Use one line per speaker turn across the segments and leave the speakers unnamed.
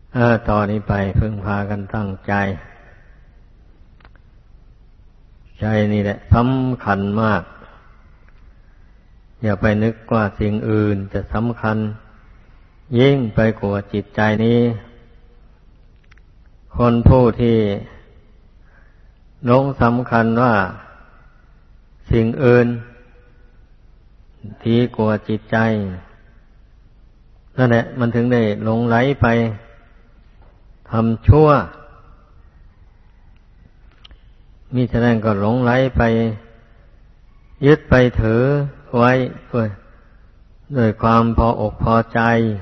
ต่อนนี้ไปพึ่งพากันตั้งใจใจนี่แหละสำคัญมากอย่าไปนึกว่าสิ่งอื่นจะสำคัญยิ่งไปกว่าจิตใจนี้คนผู้ที่หลงสำคัญว่าสิ่งอื่นดีกว่าจิตใจนั่นแหละมันถึงได้หลงไหลไปทำชั่วมิฉะนั้นก็หลงไหลไปยึดไปถือไว้ด้วยความพออกพอใจ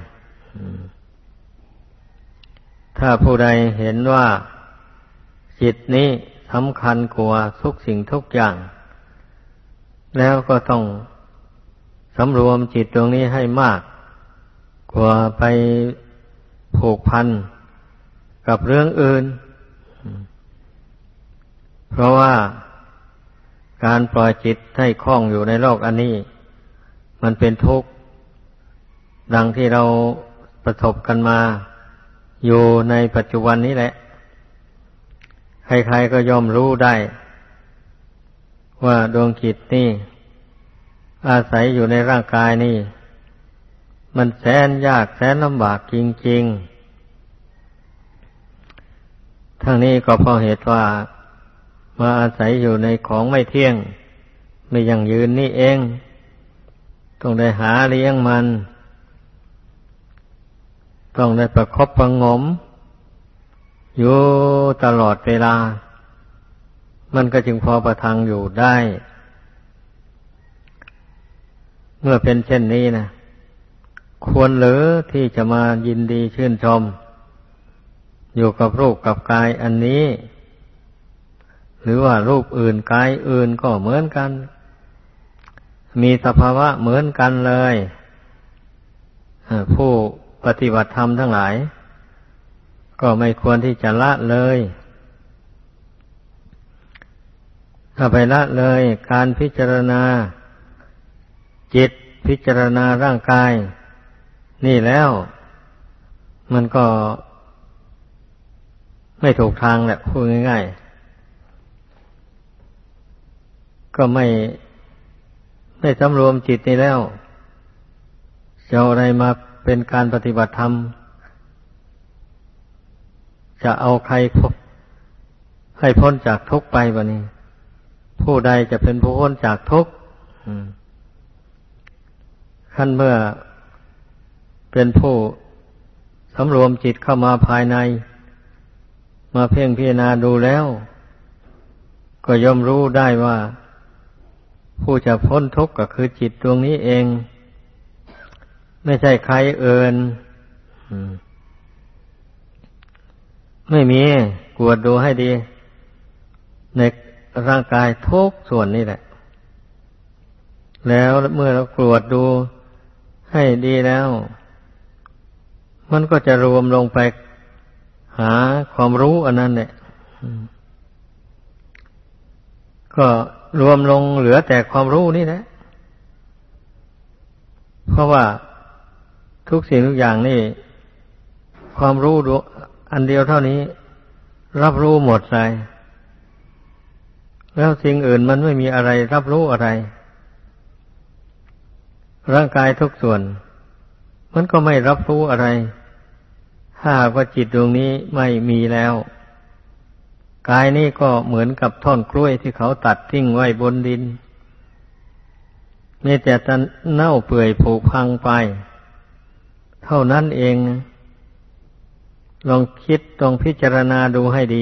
ถ้าผู้ใดเห็นว่าจิตนี้สำคัญกว่าทุกสิ่งทุกอย่างแล้วก็ต้องสำรวมจิตตรงนี้ให้มากกว่าไปผูกพันกับเรื่องอื่นเพราะว่าการปล่อยจิตให้คล้องอยู่ในโลกอันนี้มันเป็นทุกข์ดังที่เราประสบกันมาอยู่ในปัจจุบันนี้แหละใครๆก็ย่อมรู้ได้ว่าดวงจิตนี่อาศัยอยู่ในร่างกายนี่มันแสนยากแสนลำบากจริงๆทั้งนี้ก็เพราะเหตุว่ามาอาศัยอยู่ในของไม่เที่ยงไม่ยั่งยืนนี่เองต้องได้หาเลี้ยงมันต้องได้ประคบประหงมอยู่ตลอดเวลามันก็จึงพอประทังอยู่ได้เมื่อเป็นเช่นนี้นะควรหรือที่จะมายินดีชื่นชมอยู่กับรูปกับกายอันนี้หรือว่ารูปอื่นกายอื่นก็เหมือนกันมีสภาวะเหมือนกันเลยผู้ปฏิบัติธรรมทั้งหลายก็ไม่ควรที่จะละเลยถ้าไปละเลยการพิจารณาจิตพิจารณาร่างกายนี่แล้วมันก็ไม่ถูกทางแหละพูดง่ายๆก็ไม่สำรวมจิตนี่แล้วจะเอาอะไรมาเป็นการปฏิบัติธรรมจะเอาใครให้พ้นจากทุกข์ไปวะนี่ผู้ใดจะเป็นผู้พ้นจากทุกข์ขั้นเมื่อเป็นผู้สำรวมจิตเข้ามาภายในมาเพ่งพิจารณาดูแล้วก็ย่อมรู้ได้ว่าผู้จะพ้นทุกข์ก็คือจิตดวงนี้เองไม่ใช่ใครอื่นไม่มีกวดดูให้ดีในร่างกายทุกส่วนนี่แหละแล้วเมื่อเรากวดดูให้ดีแล้วมันก็จะรวมลงไปหาความรู้อันนั้นแหละก็รวมลงเหลือแต่ความรู้นี่แหละเพราะว่าทุกสิ่งทุกอย่างนี่ความรู้อันเดียวเท่านี้รับรู้หมดเลยแล้วสิ่งอื่นมันไม่มีอะไรรับรู้อะไรร่างกายทุกส่วนมันก็ไม่รับรู้อะไรถ้าหากว่าจิตดวงนี้ไม่มีแล้วกายนี้ก็เหมือนกับท่อนกล้วยที่เขาตัดทิ้งไว้บนดินมีแต่จะเน่าเปื่อยผุพังไปเท่านั้นเองลองคิดลองพิจารณาดูให้ดี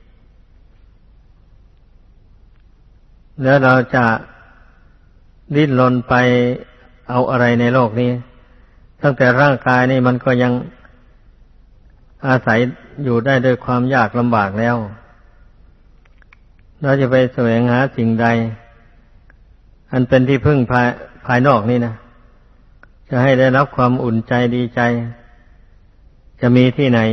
แล้วเราจะดิ้นรนไปเอาอะไรในโลกนี้ตั้งแต่ร่างกายนี่มันก็ยังอาศัยอยู่ได้ด้วยความยากลำบากแล้วเราจะไปแสวงหาสิ่งใดอันเป็นที่พึ่งภายนอกนี่นะจะให้ได้รับความอุ่นใจดีใจจะมีที่ไหน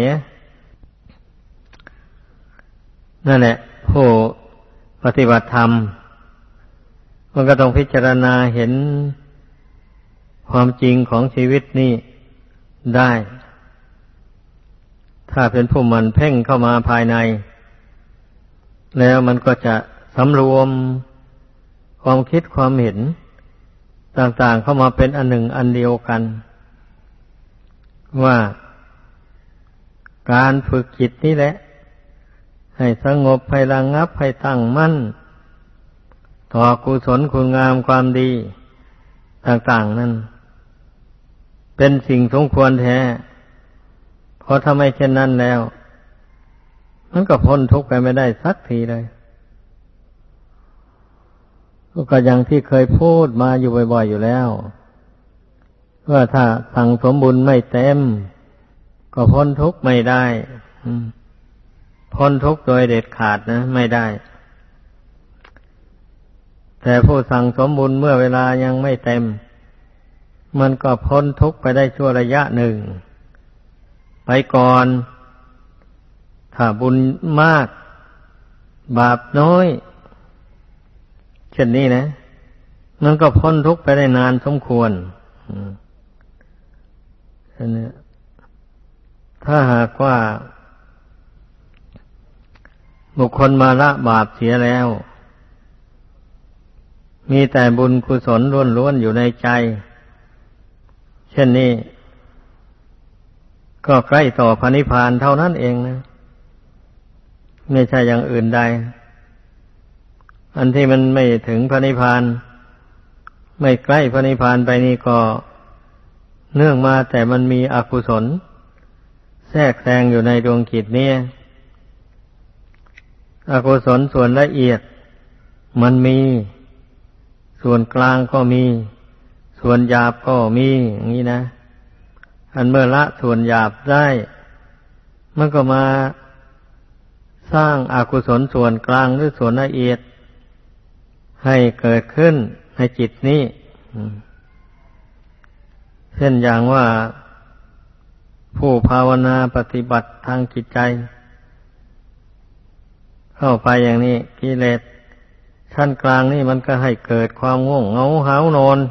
นั่นแหละผู้ปฏิบัติธรรมมันก็ต้องพิจารณาเห็นความจริงของชีวิตนี่ได้ถ้าเป็นผู้หมั่นเพ่งเข้ามาภายในแล้วมันก็จะสำรวมความคิดความเห็นต่างๆเข้ามาเป็นอันหนึ่งอันเดียวกันว่าการฝึกจิตนี่แหละให้สงบให้ระงับให้ตั้งมั่นต่อกุศลคุณงามความดีต่างๆนั้นเป็นสิ่งสมควรแท้เพราะถ้าไม่เช่นนั้นแล้วมันก็พ้นทุกข์ไปไม่ได้สักทีเลยก็อย่างที่เคยพูดมาอยู่บ่อยๆอยู่แล้วว่าถ้าสั่งสมบุญไม่เต็มก็พ้นทุกข์ไม่ได้พ้นทุกข์โดยเด็ดขาดนะไม่ได้แต่ผู้สั่งสมบุญเมื่อเวลายังไม่เต็มมันก็พ้นทุกข์ไปได้ชั่วระยะหนึ่งไปก่อนถ้าบุญมากบาปน้อยเช่นนี้นะมันก็พ้นทุกข์ไปได้นานสมควรถ้าหากว่าบุคคลมาละบาปเสียแล้วมีแต่บุญกุศลล้วนๆอยู่ในใจเช่นนี้ก็ใกล้ต่อพระนิพพานเท่านั้นเองนะไม่ใช่อย่างอื่นใดอันที่มันไม่ถึงพระนิพพานไม่ใกล้พระนิพพานไปนี่ก็เนื่องมาแต่มันมีอกุศลแทรกแซงอยู่ในดวงจิตนี้อกุศลส่วนละเอียดมันมีส่วนกลางก็มีส่วนหยาบก็มีอย่างนี้นะอันเมื่อละส่วนหยาบได้มันก็มาสร้างอกุศลส่วนกลางหรือส่วนละเอียดให้เกิดขึ้นในจิตนี้เช่นอย่างว่าผู้ภาวนาปฏิบัติทางจิตใจเข้าไปอย่างนี้กิเลสชั้นกลางนี่มันก็ให้เกิดความง่วงเหงาหาวนอน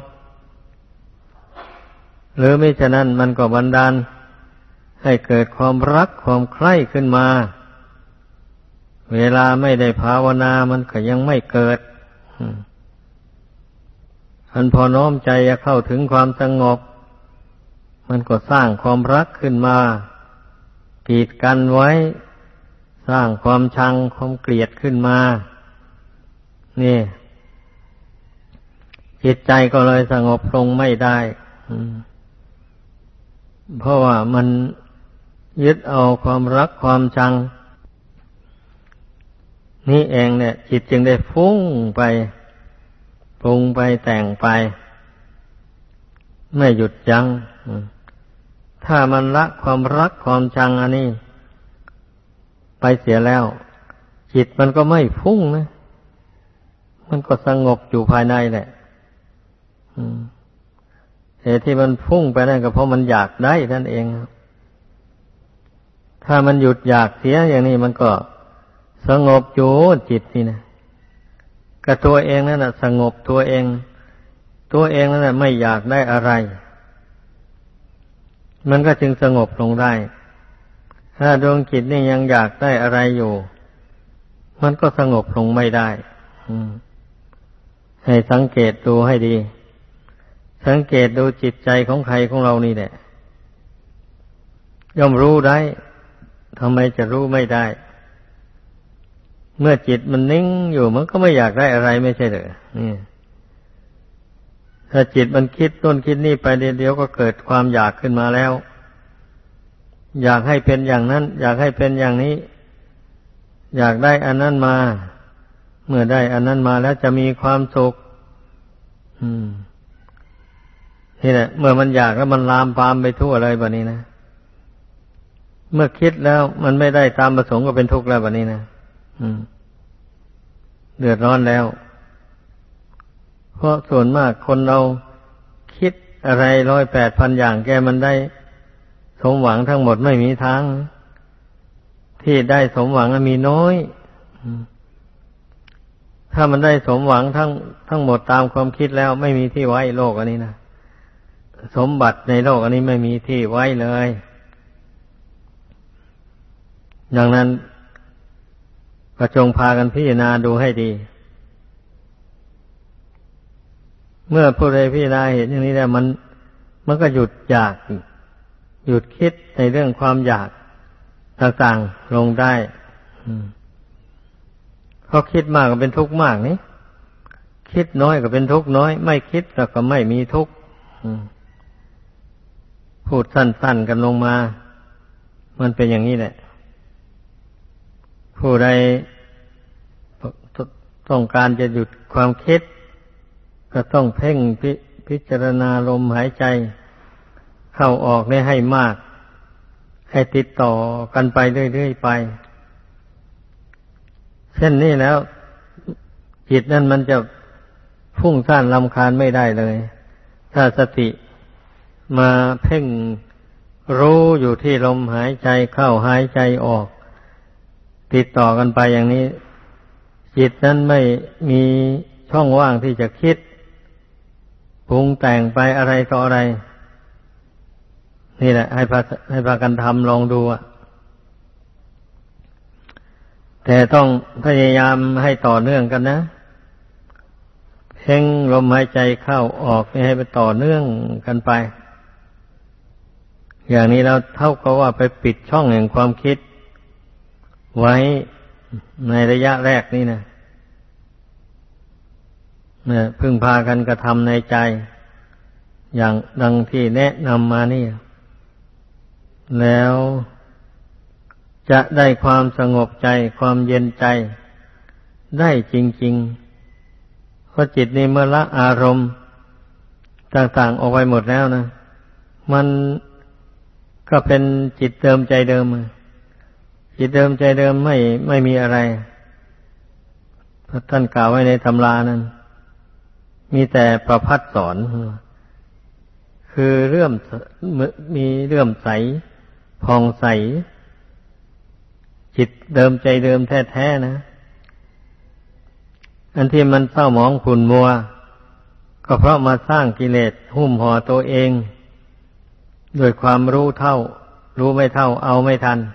หรือไม่ฉะนั้นมันก็บันดาลให้เกิดความรักความใคร่ขึ้นมาเวลาไม่ได้ภาวนามันก็ยังไม่เกิดอันพอน้อมใจจะเข้าถึงความสงบมันก็สร้างความรักขึ้นมากีดกันไว้สร้างความชังความเกลียดขึ้นมานี่จิตใจก็เลยสงบลงไม่ได้เพราะว่ามันยึดเอาความรักความชังนี่เองเนี่ยจิตจึงได้ฟุ้งไปปรุงไปแต่งไปไม่หยุดยั้งถ้ามันละความรักความชังอันนี้ไปเสียแล้วจิตมันก็ไม่ฟุ้งนะมันก็สงบอยู่ภายในแหละเหตุที่มันฟุ้งไปนั่นก็เพราะมันอยากได้นั่นเองถ้ามันหยุดอยากเสียอย่างนี้มันก็สงบอยู่จิตนี่นะกับตัวเองนั่นน่ะสงบตัวเองนั่นน่ะไม่อยากได้อะไรมันก็จึงสงบลงได้ถ้าดวงจิตนี่ยังอยากได้อะไรอยู่มันก็สงบลงไม่ได้ให้สังเกตดูให้ดีสังเกตดูจิตใจของใครของเรานี่แหละย่อมรู้ได้ทำไมจะรู้ไม่ได้เมื่อจิตมันนิ่งอยู่มันก็ไม่อยากได้อะไรไม่ใช่เหรอนี่ถ้าจิตมันคิดต้นคิดนี่ไปเดี๋ยวก็เกิดความอยากขึ้นมาแล้วอยากให้เป็นอย่างนั้นอยากให้เป็นอย่างนี้อยากได้อันนั้นมาเมื่อได้อันนั้นมาแล้วจะมีความสุขนี่แหละเมื่อมันอยากแล้วมันลามปามไปทั่วเลยแบบนี้นะเมื่อคิดแล้วมันไม่ได้ตามประสงค์ก็เป็นทุกข์แล้วแบบนี้นะเดือดร้อนแล้วเพราะส่วนมากคนเราคิดอะไร108,000อย่างแกมันได้สมหวังทั้งหมดไม่มีทางที่ได้สมหวังมีน้อยถ้ามันได้สมหวังทั้งหมดตามความคิดแล้วไม่มีที่ไว้โลกอันนี้นะสมบัติในโลกอันนี้ไม่มีที่ไว้เลยดังนั้นก็จงพากันพิจารณาดูให้ดีเมื่อผู้ใดพิจารณาเห็นอย่างนี้แล้วมันก็หยุดอยากหยุดคิดในเรื่องความอยากต่างๆลงได้เพราะคิดมากก็เป็นทุกข์มากนี่คิดน้อยก็เป็นทุกข์น้อยไม่คิดแล้วก็ไม่มีทุกข์พูดสั้นๆกันลงมามันเป็นอย่างนี้แหละผู้ใดต้องการจะหยุดความคิดก็ต้องเพ่งพิจารณาลมหายใจเข้าออกได้ให้มากให้ติดต่อกันไปเรื่อยๆไปเช่นนี้แล้วจิตนั่นมันจะฟุ้งซ่านรำคาญไม่ได้เลยถ้าสติมาเพ่งรู้อยู่ที่ลมหายใจเข้าหายใจออกติดต่อกันไปอย่างนี้จิตนั้นไม่มีช่องว่างที่จะคิดปรุงแต่งไปอะไรต่ออะไรนี่แหละให้พากันทำลองดูแต่ต้องพยายามให้ต่อเนื่องกันนะเพ่งลมหายใจเข้าออกให้ไปต่อเนื่องกันไปอย่างนี้เราเท่ากับว่าไปปิดช่องแห่งความคิดไว้ในระยะแรกนี่นะพึงพากันกระทำในใจอย่างดังที่แนะนำมานี่แล้วจะได้ความสงบใจความเย็นใจได้จริงๆเพราะจิตนี้เมื่อละอารมณ์ต่างๆออกไปหมดแล้วนะมันก็เป็นจิตเดิมใจเดิมจิตเดิมใจเดิมไม่มีอะไรพระท่านกล่าวไว้ในตำรานั้นมีแต่ประภัสสอนคือมีเลื่อมใสผ่องใสจิตเดิมใจเดิมแท้ๆนะอันที่มันเศร้าหมองขุ่นมัวก็เพราะมาสร้างกิเลสหุ้มห่อตัวเองด้วยความรู้เท่ารู้ไม่เท่าเอาไม่ทัน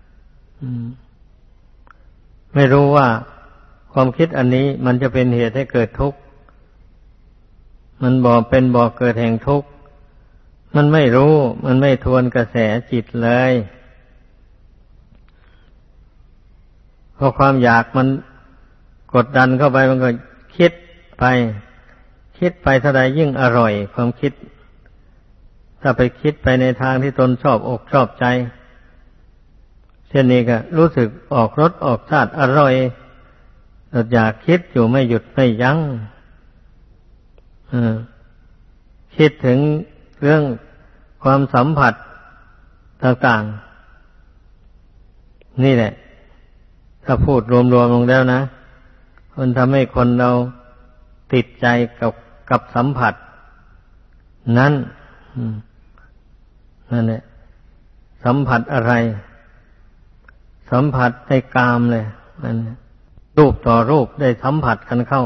ไม่รู้ว่าความคิดอันนี้มันจะเป็นเหตุให้เกิดทุกข์มันเป็นบ่อเกิดแห่งทุกข์มันไม่รู้มันไม่ทวนกระแสจิตเลยเพราะความอยากมันกดดันเข้าไปมันก็คิดไปเท่าใดยิ่งอร่อยความคิดถ้าไปคิดไปในทางที่ตนชอบอกชอบใจเช่นนี้ก็รู้สึกออกรสออกชาติอร่อยอยากคิดอยู่ไม่หยุดไม่ยั้งคิดถึงเรื่องความสัมผัสต่างๆนี่แหละถ้าพูดรวมๆลงแล้วนะมันทำให้คนเราติดใจกับสัมผัสนั้นนั่นแหละสัมผัสอะไรสัมผัสในกามเลยนั่นรูปต่อรูปได้สัมผัสกันเข้า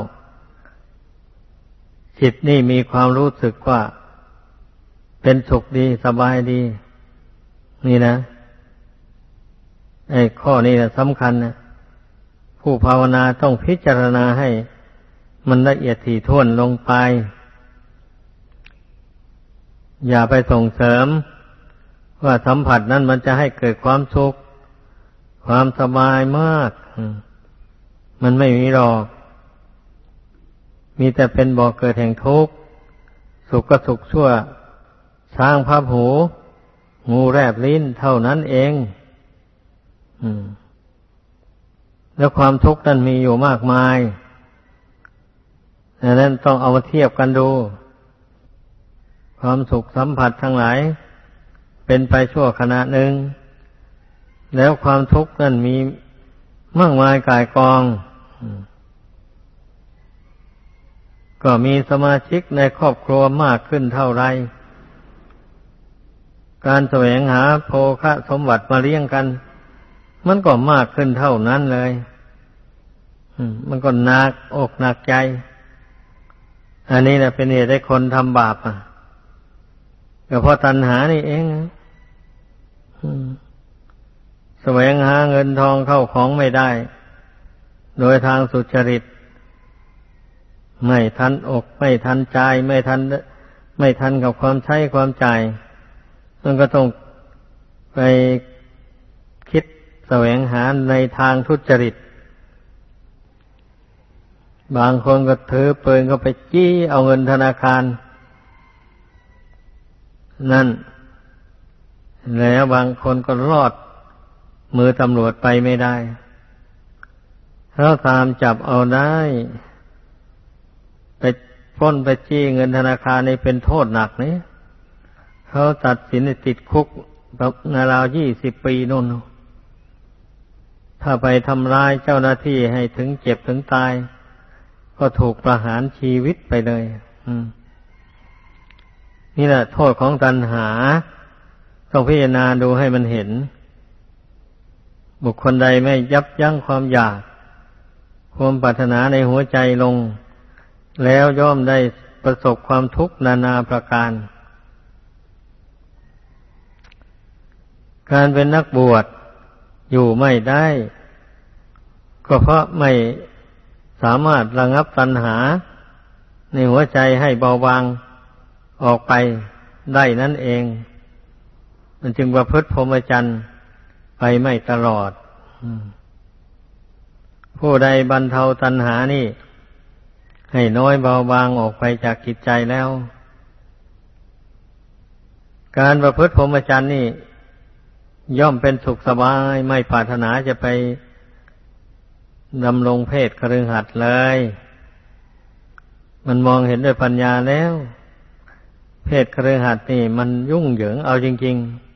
จิตนี่มีความรู้สึกว่าเป็นสุขดีสบายดีนี่นะไอ้ข้อนี้สำคัญนะผู้ภาวนาต้องพิจารณาให้มันละเอียดถี่ถ้วนลงไปอย่าไปส่งเสริมว่าสัมผัสนั้นมันจะให้เกิดความสุขความสบายมากมันไม่มีหรอกมีแต่เป็นบ่อเกิดแห่งทุกข์สุขก็สุขชั่วช้างพับหูงูแลบลิ้นเท่านั้นเองแล้วความทุกข์นั้นมีอยู่มากมายดังนั้นต้องเอามาเทียบกันดูความสุขสัมผัสทั้งหลายเป็นไปชั่วขณะหนึ่งแล้วความทุกข์นั้นมีมากมายก่ายกองก็มีสมาชิกในครอบครัวมากขึ้นเท่าไรการแสวงหาโภคสมบัติมาเลี้ยงกันมันก็มากขึ้นเท่านั้นเลยมันก็หนักอกหนักใจอันนี้แหละเป็นเหตุให้คนทำบาปก็เพราะตัณหานี่เองแสวงหาเงินทองเข้าของไม่ได้โดยทางสุจริตไม่ทันอกไม่ทันใจไม่ทันกับความใช้ความจ่ายมันก็ต้องไปคิดแสวงหาในทางทุจริตบางคนก็ถือปืนก็ไปจี้เอาเงินธนาคารนั่นแล้วบางคนก็รอดมือตำรวจไปไม่ได้ถ้าตามจับเอาได้ไปปล้นไปจี้เงินธนาคารนี่เป็นโทษหนักนี่เขาตัดสินให้ติดคุกแบบราว20 ปีนู่นถ้าไปทำร้ายเจ้าหน้าที่ให้ถึงเจ็บถึงตายก็ถูกประหารชีวิตไปเลยนี่แหละโทษของตัณหาต้องพิจารณาดูให้มันเห็นบุคคลใดไม่ยับยั้งความอยากความปรารถนาในหัวใจลงแล้วย่อมได้ประสบความทุกข์นานาประการการเป็นนักบวชอยู่ไม่ได้ก็เพราะไม่สามารถระงับตัณหาในหัวใจให้เบาบางออกไปได้นั่นเองมันจึงประพฤติพรหมจรรย์ไปไม่ตลอดผู้ใดบรรเทาตัณหานี่ให้น้อยเบาบางออกไปจากจิตใจแล้วการประพฤติพรหมจรรย์นี่ย่อมเป็นสุขสบายไม่ปรารถนาจะไปดำรงเพศคฤหัสถ์เลยมันมองเห็นด้วยปัญญาแล้วเพศคฤหัสถ์นี่มันยุ่งเหยิงเอาจริง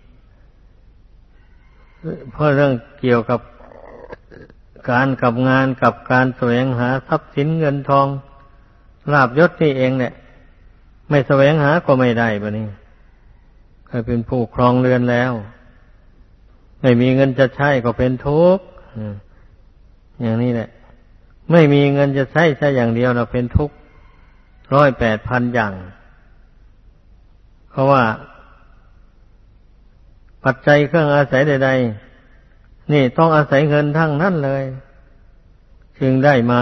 ๆเพราะเรื่องเกี่ยวกับการกับงานกับการแสวงหาทรัพย์สินเงินทองลาภยศนี่เองเนี่ยไม่แสวงหาก็ไม่ได้บัดนี้เคยเป็นผู้ครองเรือนแล้วไม่มีเงินจะใช้ก็เป็นทุกข์อย่างนี้แหละไม่มีเงินจะใช้อย่างเดียวเราเป็นทุกข์108,000 อย่างเพราะว่าปัจจัยเครื่องอาศัยใดๆนี่ต้องอาศัยเงินทั้งนั้นเลยจึงได้มา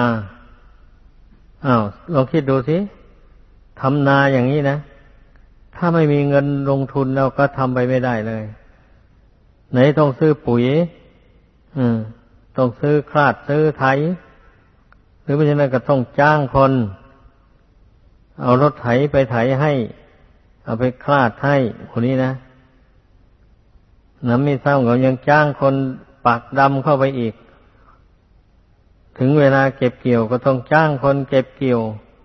ลองคิดดูสิทำนาอย่างนี้นะถ้าไม่มีเงินลงทุนเราก็ทำไปไม่ได้เลยไหนต้องซื้อปุ๋ยต้องซื้อคลาดซื้อไถหรือไม่ใช่นั้นก็ต้องจ้างคนเอารถไถไปไถให้เอาไปคลาดให้คนนี้นะน้ำไม่เศร้าเขายังจ้างคนปักดำเข้าไปอีกถึงเวลาเก็บเกี่ยวก็ต้องจ้างคนเก็บเกี่ยว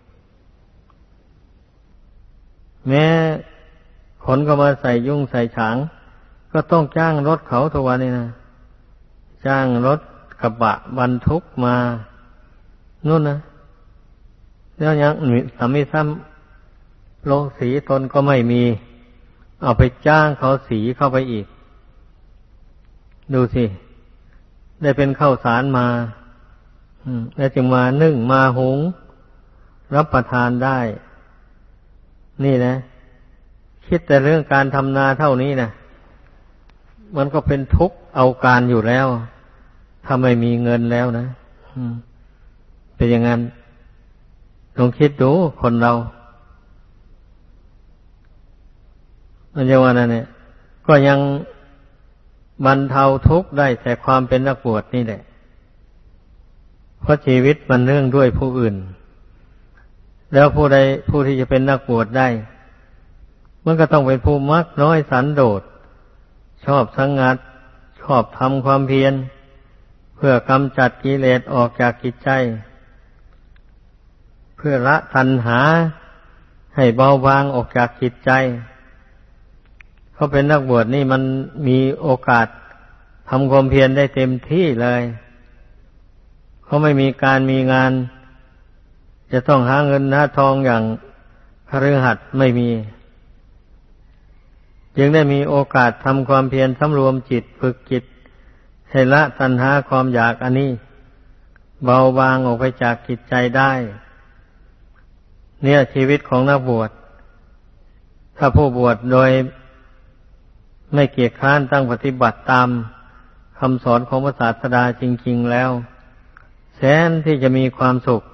แม้ขนก็มาใส่ยุ่งใส่ฉางก็ต้องจ้างรถเขาทุกวันนี้นะจ้างรถกระบะบรรทุกมานู่นนะแล้วยังสามีซ้ำโรงสีตนก็ไม่มีเอาไปจ้างเขาสีเข้าไปอีกดูสิได้เป็นข้าวสารมาแล้วจึงมานึ่งมาหุงรับประทานได้นี่นะคิดแต่เรื่องการทำนาเท่านี้นะมันก็เป็นทุกข์เอาการอยู่แล้วถ้าไม่มีเงินแล้วนะเป็นอย่างนั้นลองคิดดูคนเรามันจะว่านั่นเนี่ยก็ยังบรรเทาทุกข์ได้แต่ความเป็นนักบวชนี่แหละเพราะชีวิตมันเนื่องด้วยผู้อื่นแล้วผู้ที่จะเป็นนักบวชได้มันก็ต้องเป็นผู้มักน้อยสันโดษชอบสังงัดชอบทำความเพียรเพื่อกำจัดกิเลสออกจากจิตใจเพื่อละตัณหาให้เบาบางออกจากจิตใจเขาเป็นนักบวชนี่มันมีโอกาสทำความเพียรได้เต็มที่เลยเขาไม่มีการมีงานจะต้องหาเงินหาทองอย่างคฤหัสถ์ไม่มีจึงได้มีโอกาสทำความเพียรสำรวมจิตฝึกจิตให้ละตัณหาความอยากอันนี้เบาบางออกไปจากจิตใจได้เนี่ยชีวิตของนักบวชถ้าผู้บวชโดยไม่เกียจคร้านตั้งปฏิบัติตามคคำสอนของพระศาสดาจริงๆแล้วแสนที่จะมีความสุข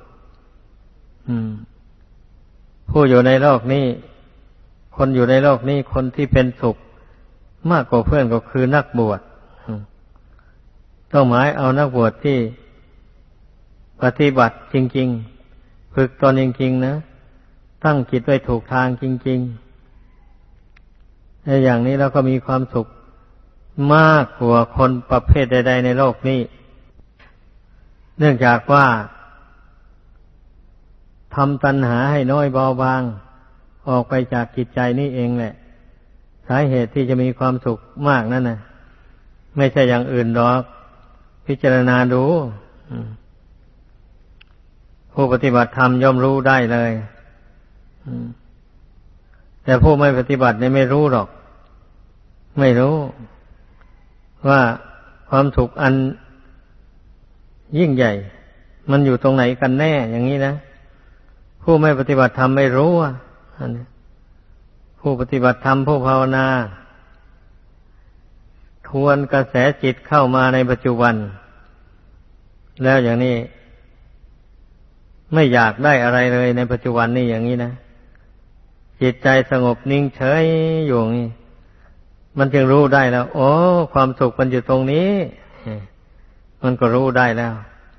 ผู้อยู่ในโลกนี้คนอยู่ในโลกนี้คนที่เป็นสุขมากกว่าเพื่อนก็คือนักบวชต้องหมายเอานักบวชที่ปฏิบัติจริงๆฝึกตนจริงๆนะตั้งจิตไว้ถูกทางจริงๆในอย่างนี้เราก็มีความสุขมากกว่าคนประเภทใดๆในโลกนี้เนื่องจากว่าทำตัณหาให้น้อยเบาบางออกไปจากจิตใจนี่เองแหละสาเหตุที่จะมีความสุขมากนั่นน่ะไม่ใช่อย่างอื่นหรอกพิจารณาดูผู้ปฏิบัติธรรมย่อมรู้ได้เลยแต่ผู้ไม่ปฏิบัติเนี่ยไม่รู้หรอกไม่รู้ว่าความสุขอันยิ่งใหญ่มันอยู่ตรงไหนกันแน่อย่างนี้นะผู้ไม่ปฏิบัติธรรมไม่รู้อันนี้ผู้ปฏิบัติธรรมผู้ภาวนาทวนกระแสจิตเข้ามาในปัจจุบันแล้วอย่างนี้ไม่อยากได้อะไรเลยในปัจจุบันนี่อย่างนี้นะจิตใจสงบนิ่งเฉยอยู่นี่มันจึงรู้ได้แล้วโอ้ความสุขมันอยู่ตรงนี้มันก็รู้ได้แล้ว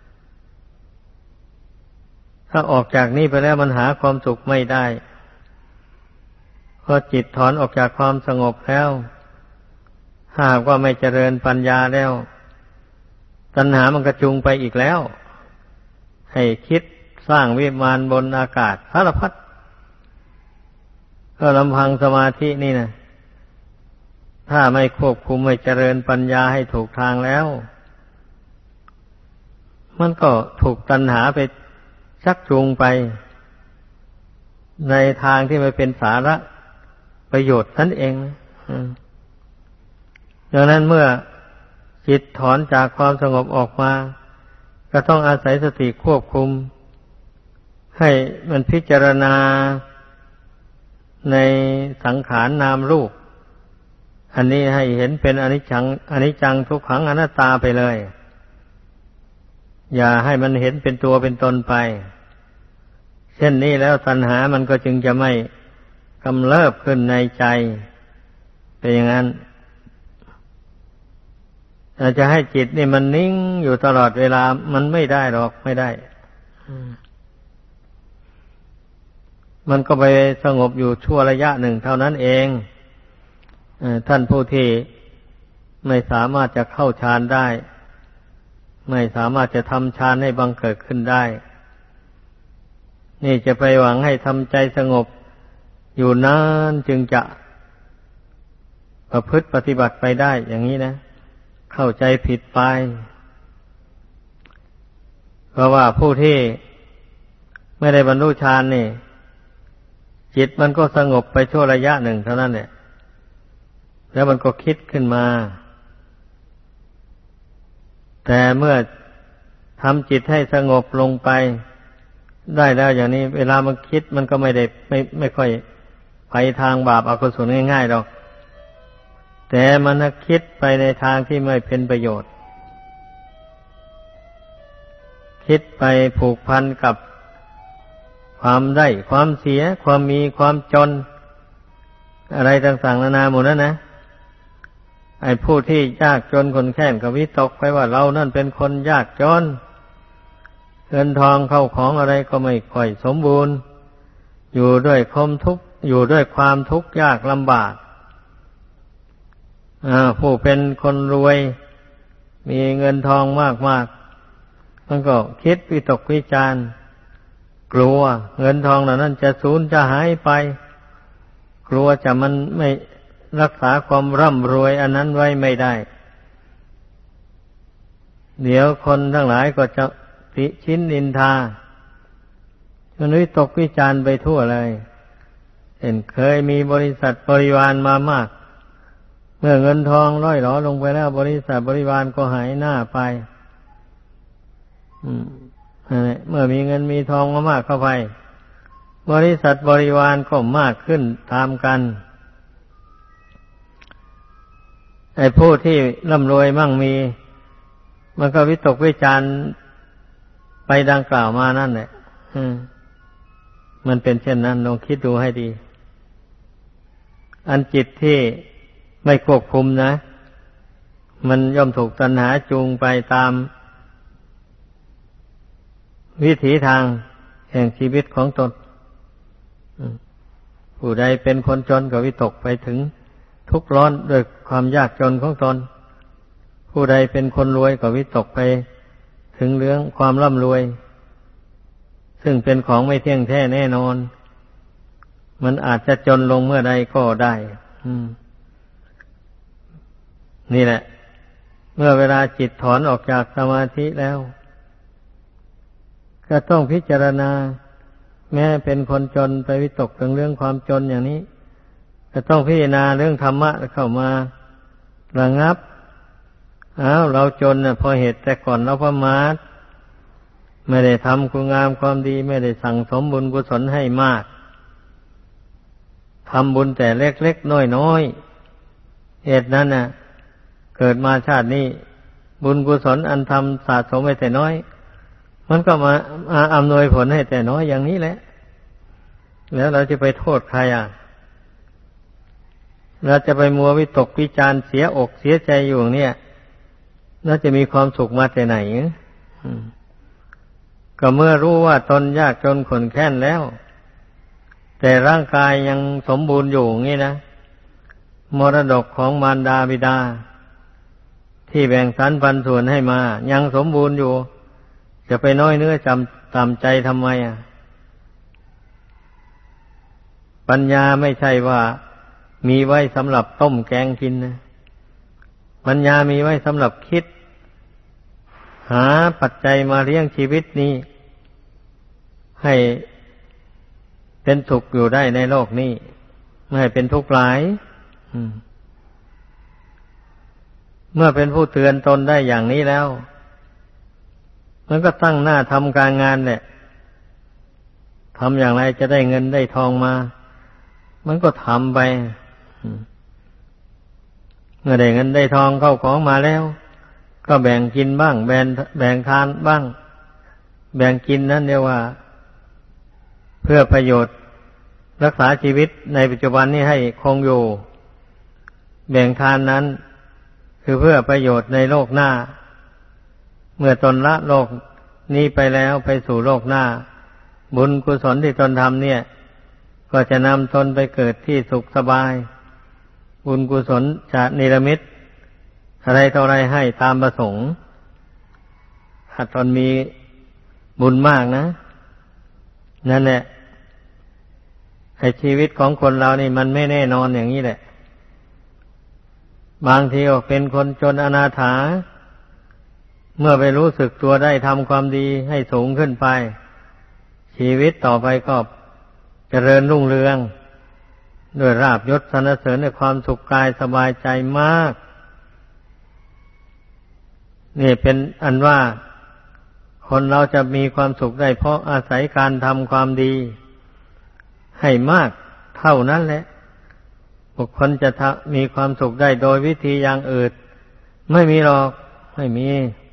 ถ้าออกจากนี่ไปแล้วมันหาความสุขไม่ได้พอจิตถอนออกจากความสงบแล้วหากว่าไม่เจริญปัญญาแล้วตัณหามันกระจุงไปอีกแล้วให้คิดสร้างวิมานบนอากาศสารพัดก็ลำพังสมาธินี่นะถ้าไม่ควบคุมไม่เจริญปัญญาให้ถูกทางแล้วมันก็ถูกตัณหาไปชักจูงไปในทางที่ไม่เป็นสาระประโยชน์นั่นเองดังนั้นเมื่อจิตถอนจากความสงบออกมาก็ต้องอาศัยสติควบคุมให้มันพิจารณาในสังขารนามรูปอันนี้ให้เห็นเป็นอนิจจังทุกขังอนัตตาไปเลยอย่าให้มันเห็นเป็นตัวเป็นตนไปเช่นนี้แล้วตัณหามันก็จึงจะไม่กำเริบขึ้นในใจเป็นอย่างนั้นแต่จะให้จิตนี่มันนิ่งอยู่ตลอดเวลามันไม่ได้หรอกไม่ได้มันก็ไปสงบอยู่ชั่วระยะหนึ่งเท่านั้นเองท่านผู้ที่ไม่สามารถจะเข้าฌานได้ไม่สามารถจะทำฌานให้บังเกิดขึ้นได้นี่จะไปหวังให้ทำใจสงบอยู่นานจึงจะประพฤติปฏิบัติไปได้อย่างนี้นะเข้าใจผิดไปเพราะว่าผู้ที่ไม่ได้บรรลุฌานนี่จิตมันก็สงบไปชั่วระยะหนึ่งเท่านั้นแหละแล้วมันก็คิดขึ้นมาแต่เมื่อทำจิตให้สงบลงไปได้แล้วอย่างนี้เวลามันคิดมันก็ไม่ค่อยไปทางบาปอกุศลง่ายๆหรอกแต่มันคิดไปในทางที่ไม่เป็นประโยชน์คิดไปผูกพันกับความได้ความเสียความมีความจนอะไรต่างๆนานาหมดนั้นนะไอ้ผู้ที่ยากจนคนแค้นก็วิตกไปว่าเรานั่นเป็นคนยากจนเงินทองเข้าของอะไรก็ไม่ค่อยสมบูรณ์อยู่ด้วยความทุกข์อยู่ด้วยความทุกข์ยากลำบากผู้เป็นคนรวยมีเงินทองมากๆมันก็คิดวิตกวิจารณ์กลัวเงินทองเหล่านั้นจะสูญจะหายไปกลัวจะมันไม่รักษาความร่ำรวยอันนั้นไว้ไม่ได้เดี๋ยวคนทั้งหลายก็จะติชินนินทามันวิตกวิจารณ์ไปทั่วเลยเห็นเคยมีบริษัทบริวารมามากเมื่อเงินทองร่อยหรอลงไปแล้วบริษัทบริวารก็หายหน้าไปเมื่อมีเงินมีทองมากเข้าไปบริษัทบริวารก็มากขึ้นตามกันไอ้ผู้ที่ร่ำรวยมั่งมีมันก็วิตกวิจารณ์ไปดังกล่าวมานั่นแหละมันเป็นเช่นนั้นลองคิดดูให้ดีอันจิตที่ไม่ควบคุมนะมันย่อมถูกตัณหาจูงไปตามวิถีทางแห่งชีวิตของตนผู้ใดเป็นคนจนก็วิตกไปถึงทุกข์ร้อนด้วยความยากจนของตนผู้ใดเป็นคนรวยก็วิตกไปถึงเรื่องความร่ำรวยซึ่งเป็นของไม่เที่ยงแท้แน่นอนมันอาจจะจนลงเมื่อใดก็ได้นี่แหละเมื่อเวลาจิตถอนออกจากสมาธิแล้วก็ต้องพิจารณาแม้เป็นคนจนไปวิตกถึงเรื่องความจนอย่างนี้ก็ต้องพิจารณาเรื่องธรรมะเข้ามาระงับเราจนน่ะเพราะเหตุแต่ก่อนเราประมาทไม่ได้ทำคุณงามความดีไม่ได้สั่งสมบุญกุศลให้มากทำบุญแต่เล็กๆน้อยๆเหตุนั้นน่ะเกิดมาชาตินี้บุญกุศลอันทำสะสมไว้แต่น้อยมันก็มาอำนวยผลให้แต่น้อยอย่างนี้แหละแล้วเราจะไปโทษใครเราจะไปมัววิตกวิจารเสียอกเสียใจอยู่เนี่ยน่าจะมีความสุขมาแต่ไหนก็เมื่อรู้ว่าตนยากจนขนแค้นแล้วแต่ร่างกายยังสมบูรณ์อยู่งี้นะมรดกของมารดาบิดาที่แบ่งสรรปันส่วนให้มายังสมบูรณ์อยู่จะไปน้อยเนื้อต่ำใจทำไมปัญญาไม่ใช่ว่ามีไว้สำหรับต้มแกงกินนะปัญญามีไว้สำหรับคิดหาปัจจัยมาเลี้ยงชีวิตนี้ให้เป็นสุขอยู่ได้ในโลกนี้ไม่ให้เป็นทุกข์หลายเมื่อเป็นผู้เตือนตนได้อย่างนี้แล้วมันก็ตั้งหน้าทำการงานแหละทำอย่างไรจะได้เงินได้ทองมามันก็ทำไปเมื่อได้เงินได้ทองเข้าของมาแล้วก็แบ่งกินบ้างแบ่งทานบ้างแบ่งกินนั้นเรียกว่าเพื่อประโยชน์รักษาชีวิตในปัจจุบันนี้ให้คงอยู่แบ่งทานนั้นคือเพื่อประโยชน์ในโลกหน้าเมื่อตนละโลกนี้ไปแล้วไปสู่โลกหน้าบุญกุศลที่ตนทำเนี่ยก็จะนำตนไปเกิดที่สุขสบายบุญกุศลจะนิรมิตอะไรเท่าไรให้ตามประสงค์ถ้าตนมีบุญมากนะนั่นแหละให้ชีวิตของคนเรานี่มันไม่แน่นอนอย่างนี้แหละบางทีก็เป็นคนจนอนาถาเมื่อไปรู้สึกตัวได้ทำความดีให้สูงขึ้นไปชีวิตต่อไปก็เจริญรุ่งเรืองด้วยลาภยศสรรเสริญด้วยความสุขกายสบายใจมากนี่เป็นอันว่าคนเราจะมีความสุขได้เพราะอาศัยการทำความดีให้มากเท่านั้นแหละบุคคลจะมีความสุขได้โดยวิธีอย่างอื่นไม่มีหรอกไม่มี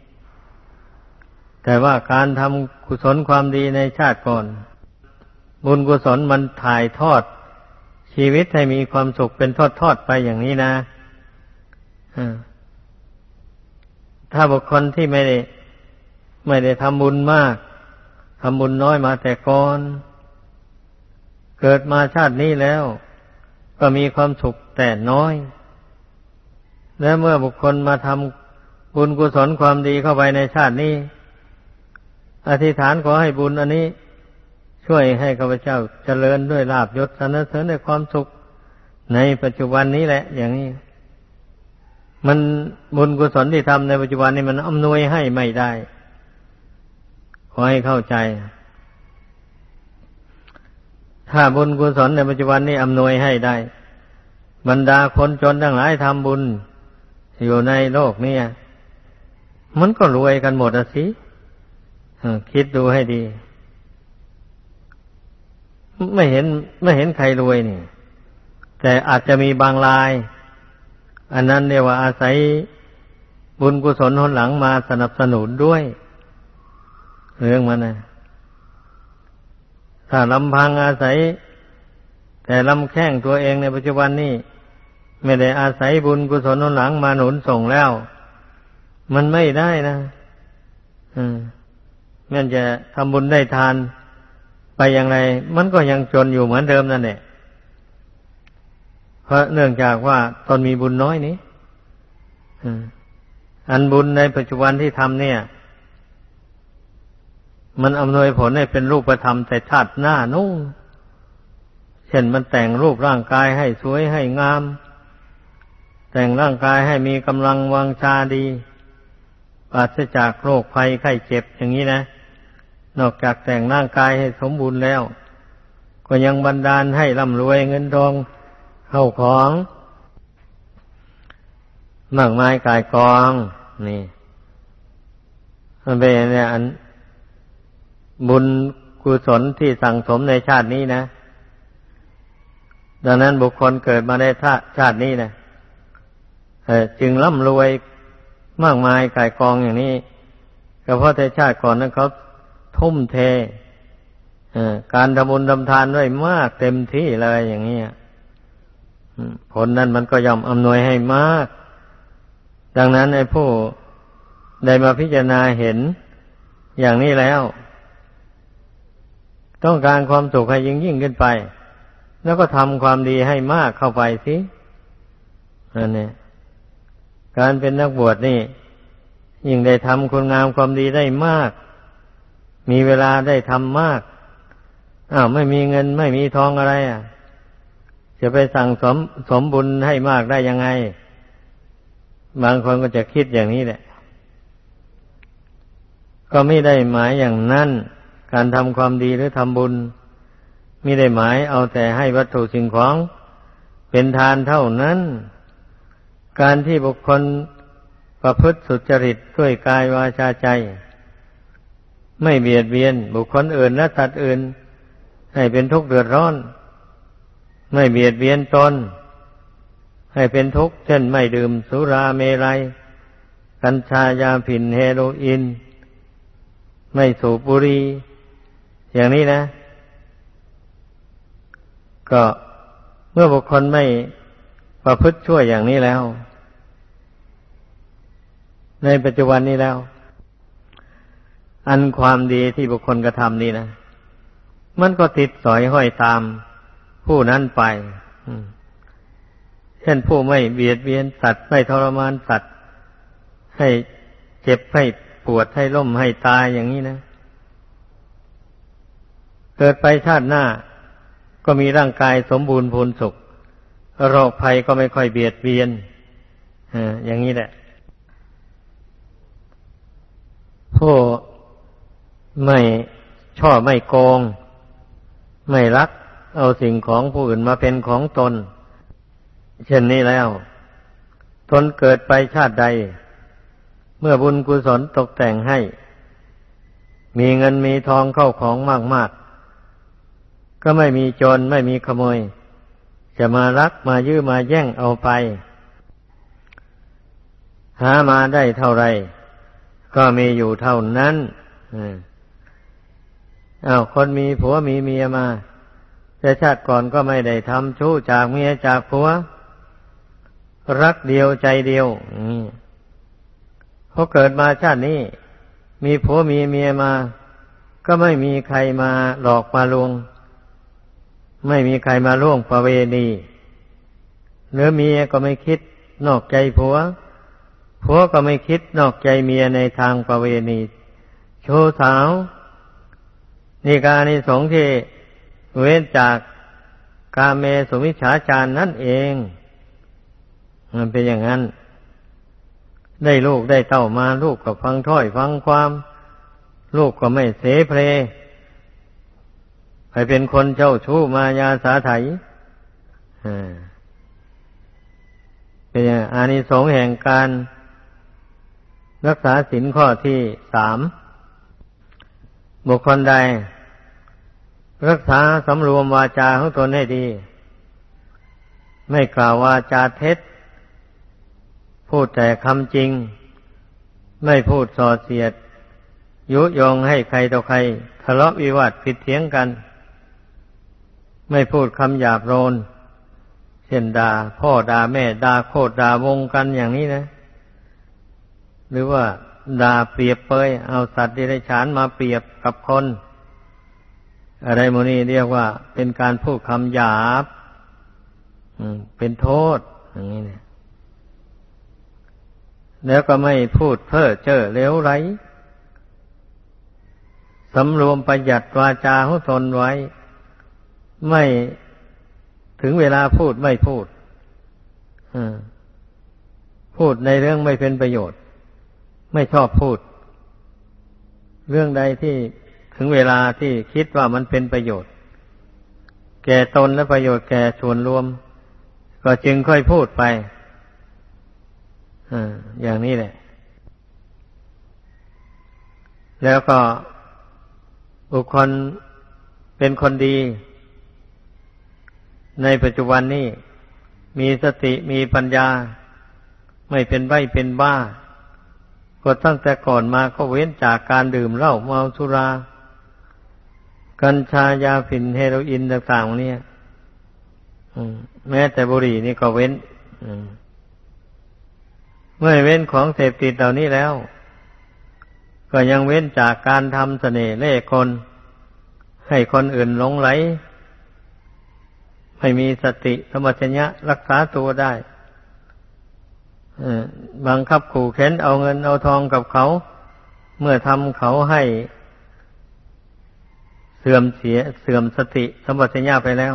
แต่ว่าการทำกุศลความดีในชาติก่อนบุญกุศลมันถ่ายทอดชีวิตให้มีความสุขเป็นทอดๆไปอย่างนี้นะถ้าบุคคลที่ไม่ได้ทำบุญมากทำบุญน้อยมาแต่ก่อนเกิดมาชาตินี้แล้วก็มีความสุขแต่น้อยและเมื่อบุคคลมาทำบุญกุศลความดีเข้าไปในชาตินี้อธิษฐานขอให้บุญอันนี้ช่วยให้ข้าพเจ้าเจริญด้วยลาภยศสรรเสริญด้วยความสุขในปัจจุบันนี้แหละอย่างนี้มันบุญกุศลที่ทำในปัจจุบันนี้มันอำนวยให้ไม่ได้ขอให้เข้าใจถ้าบุญกุศลในปัจจุบันนี้อำนวยให้ได้บรรดาคนจนทั้งหลายทำบุญอยู่ในโลกนี้มันก็รวยกันหมดสิคิดดูให้ดีไม่เห็นใครรวยนี่แต่อาจจะมีบางรายอันนั้นเรียกว่าอาศัยบุญกุศลหนหลังมาสนับสนุนด้วยเรื่องมันนะถ้าลำพังอาศัยแต่ลำแข้งตัวเองในปัจจุบันนี้ไม่ได้อาศัยบุญกุศลหนหลังมาหนุนส่งแล้วมันไม่ได้นะแม้จะทำบุญได้ทานไปอย่างไรมันก็ยังจนอยู่เหมือนเดิมนั่นแหละเพราะเนื่องจากว่าตนมีบุญน้อยนี้อันบุญในปัจจุบันที่ทำเนี่ยมันอำนวยผลให้เป็นรูปธรรมแต่ชาติหน้านู่นเช่นมันแต่งรูปร่างกายให้สวยให้งามแต่งร่างกายให้มีกำลังวังชาดีปราศจากโรคภัยไข้เจ็บอย่างนี้นะนอกจากแต่งร่างกายให้สมบูรณ์แล้วก็ยังบันดาลให้ร่ำรวยเงินทองเข้าของมากมายกายกองนี่มันเป็นเนี่ยอันบุญกุศลที่สั่งสมในชาตินี้นะดังนั้นบุคคลเกิดมาในชาตินี้นะจึงร่ำรวยมากมายกายกองอย่างนี้ก็เพราะแต่ชาติก่อนนั้นเขาทุ่มเทการทำบุญทำทานไว้มากเต็มที่เลยอย่างนี้ผลนั้นมันก็ย่อมอำนวยให้มากดังนั้นไอ้ผู้ได้มาพิจารณาเห็นอย่างนี้แล้วต้องการความสุขให้ยิ่งขึ้นไปแล้วก็ทำความดีให้มากเข้าไปสินั่นเนี่ยการเป็นนักบวชนี่ยิ่งได้ทำคุณงามความดีได้มากมีเวลาได้ทำมากไม่มีเงินไม่มีทองอะไรจะไปสั่งสมบุญให้มากได้ยังไงบางคนก็จะคิดอย่างนี้แหละก็ไม่ได้หมายอย่างนั้นการทำความดีหรือทำบุญไม่ได้หมายเอาแต่ให้วัตถุสิ่งของเป็นทานเท่านั้นการที่บุคคลประพฤติสุจริตด้วยกายวาจาใจไม่เบียดเบียนบุคคลอื่นและสัตว์อื่นให้เป็นทุกข์เดือดร้อนไม่เบียดเบียนตนให้เป็นทุกข์เช่นไม่ดื่มสุราเมรัยกัญชายาฝิ่นเฮโรอีนไม่สูบบุหรี่อย่างนี้นะก็เมื่อบุคคลไม่ประพฤติชั่วอย่างนี้แล้วในปัจจุบันนี้แล้วอันความดีที่บุคคลกระทำนี่นะมันก็ติดสอยห้อยตามผู้นั้นไปเช่นผู้ไม่เบียดเบียนสัตว์ไม่ทรมานสัตว์ให้เจ็บให้ปวดให้ล้มให้ตายอย่างนี้นะเกิดไปชาติหน้าก็มีร่างกายสมบูรณ์พูนสุขโรคภัยก็ไม่ค่อยเบียดเบียนอย่างนี้แหละผู้ไม่ช่อไม่โกงไม่ลักเอาสิ่งของผู้อื่นมาเป็นของตนเช่นนี้แล้วตนเกิดไปชาติใดเมื่อบุญกุศลตกแต่งให้มีเงินมีทองเข้าของมากๆก็ไม่มีโจรไม่มีขโมยจะมาลักมายื้อมาแย่งเอาไปหามาได้เท่าไรก็มีอยู่เท่านั้นคนมีผัวมีเมียมาแต่ชาติก่อนก็ไม่ได้ทำชู้จากเมียจากผัวรักเดียวใจเดียวพอเกิดมาชาตินี้มีผัวมีเมียมาก็ไม่มีใครมาหลอกมาลวงไม่มีใครมาล่วงประเวณีเนื้อเมียก็ไม่คิดนอกใจผัวผัวก็ไม่คิดนอกใจเมียในทางประเวณีชู้สาวนี่การนิสงส์ที่เว้นจากกาเมสุมิจฉาจารนั่นเองมันเป็นอย่างนั้นได้ลูกได้เต้ามาลูกก็ฟังถ้อยฟังความลูกก็ไม่เสเพลไปเป็นคนเจ้าชู้มายาสาไถเป็นอานิสงส์แห่งการรักษาศีลข้อที่ 3บุคคลใดรักษาสำรวมวาจาของตนให้ดีไม่กล่าววาจาเท็จพูดแต่คำจริงไม่พูดส่อเสียดยุยงให้ใครต่อใครทะเลาะวิวาทผิดเถียงกันไม่พูดคำหยาบโลนเช่นด่าพ่อด่าแม่ด่าโคตรด่าวงกันอย่างนี้นะหรือว่าด่าเปรียบเปยเอาสัตว์เดรัจฉานมาเปรียบกับคนอะไรโมนี่เรียกว่าเป็นการพูดคำหยาบเป็นโทษอย่างนี้เนี่ยแล้วก็ไม่พูดเพ้อเจ้อเลวไหลสำรวมประหยัดวาจาของตนไว้ไม่ถึงเวลาพูดไม่พูดพูดในเรื่องไม่เป็นประโยชน์ไม่ชอบพูดเรื่องใดที่ถึงเวลาที่คิดว่ามันเป็นประโยชน์แก่ตนและประโยชน์แก่ส่วนรวมก็จึงค่อยพูดไปอย่างนี้แหละแล้วก็บุคคลเป็นคนดีในปัจจุบันนี้มีสติมีปัญญาไม่เป็นใบ้เป็นบ้าก็ตั้งแต่ก่อนมาก็เว้นจากการดื่มเหล้าเมาสุรากัญชายาฝิ่นเฮโรอีนต่างๆเนี่ยแม้แต่บุหรี่นี่ก็เว้นเมื่อเว้นของเสพติดเหล่านี้แล้วก็ยังเว้นจากการทำเสน่ห์เล่ห์กลให้คนอื่นหลงไหลไม่มีสติสัมปชัญญะรักษาตัวได้บังคับขู่เข็นเอาเงินเอาทองกับเขาเมื่อทำเขาให้เสื่อมสติสัมปชัญญะไปแล้ว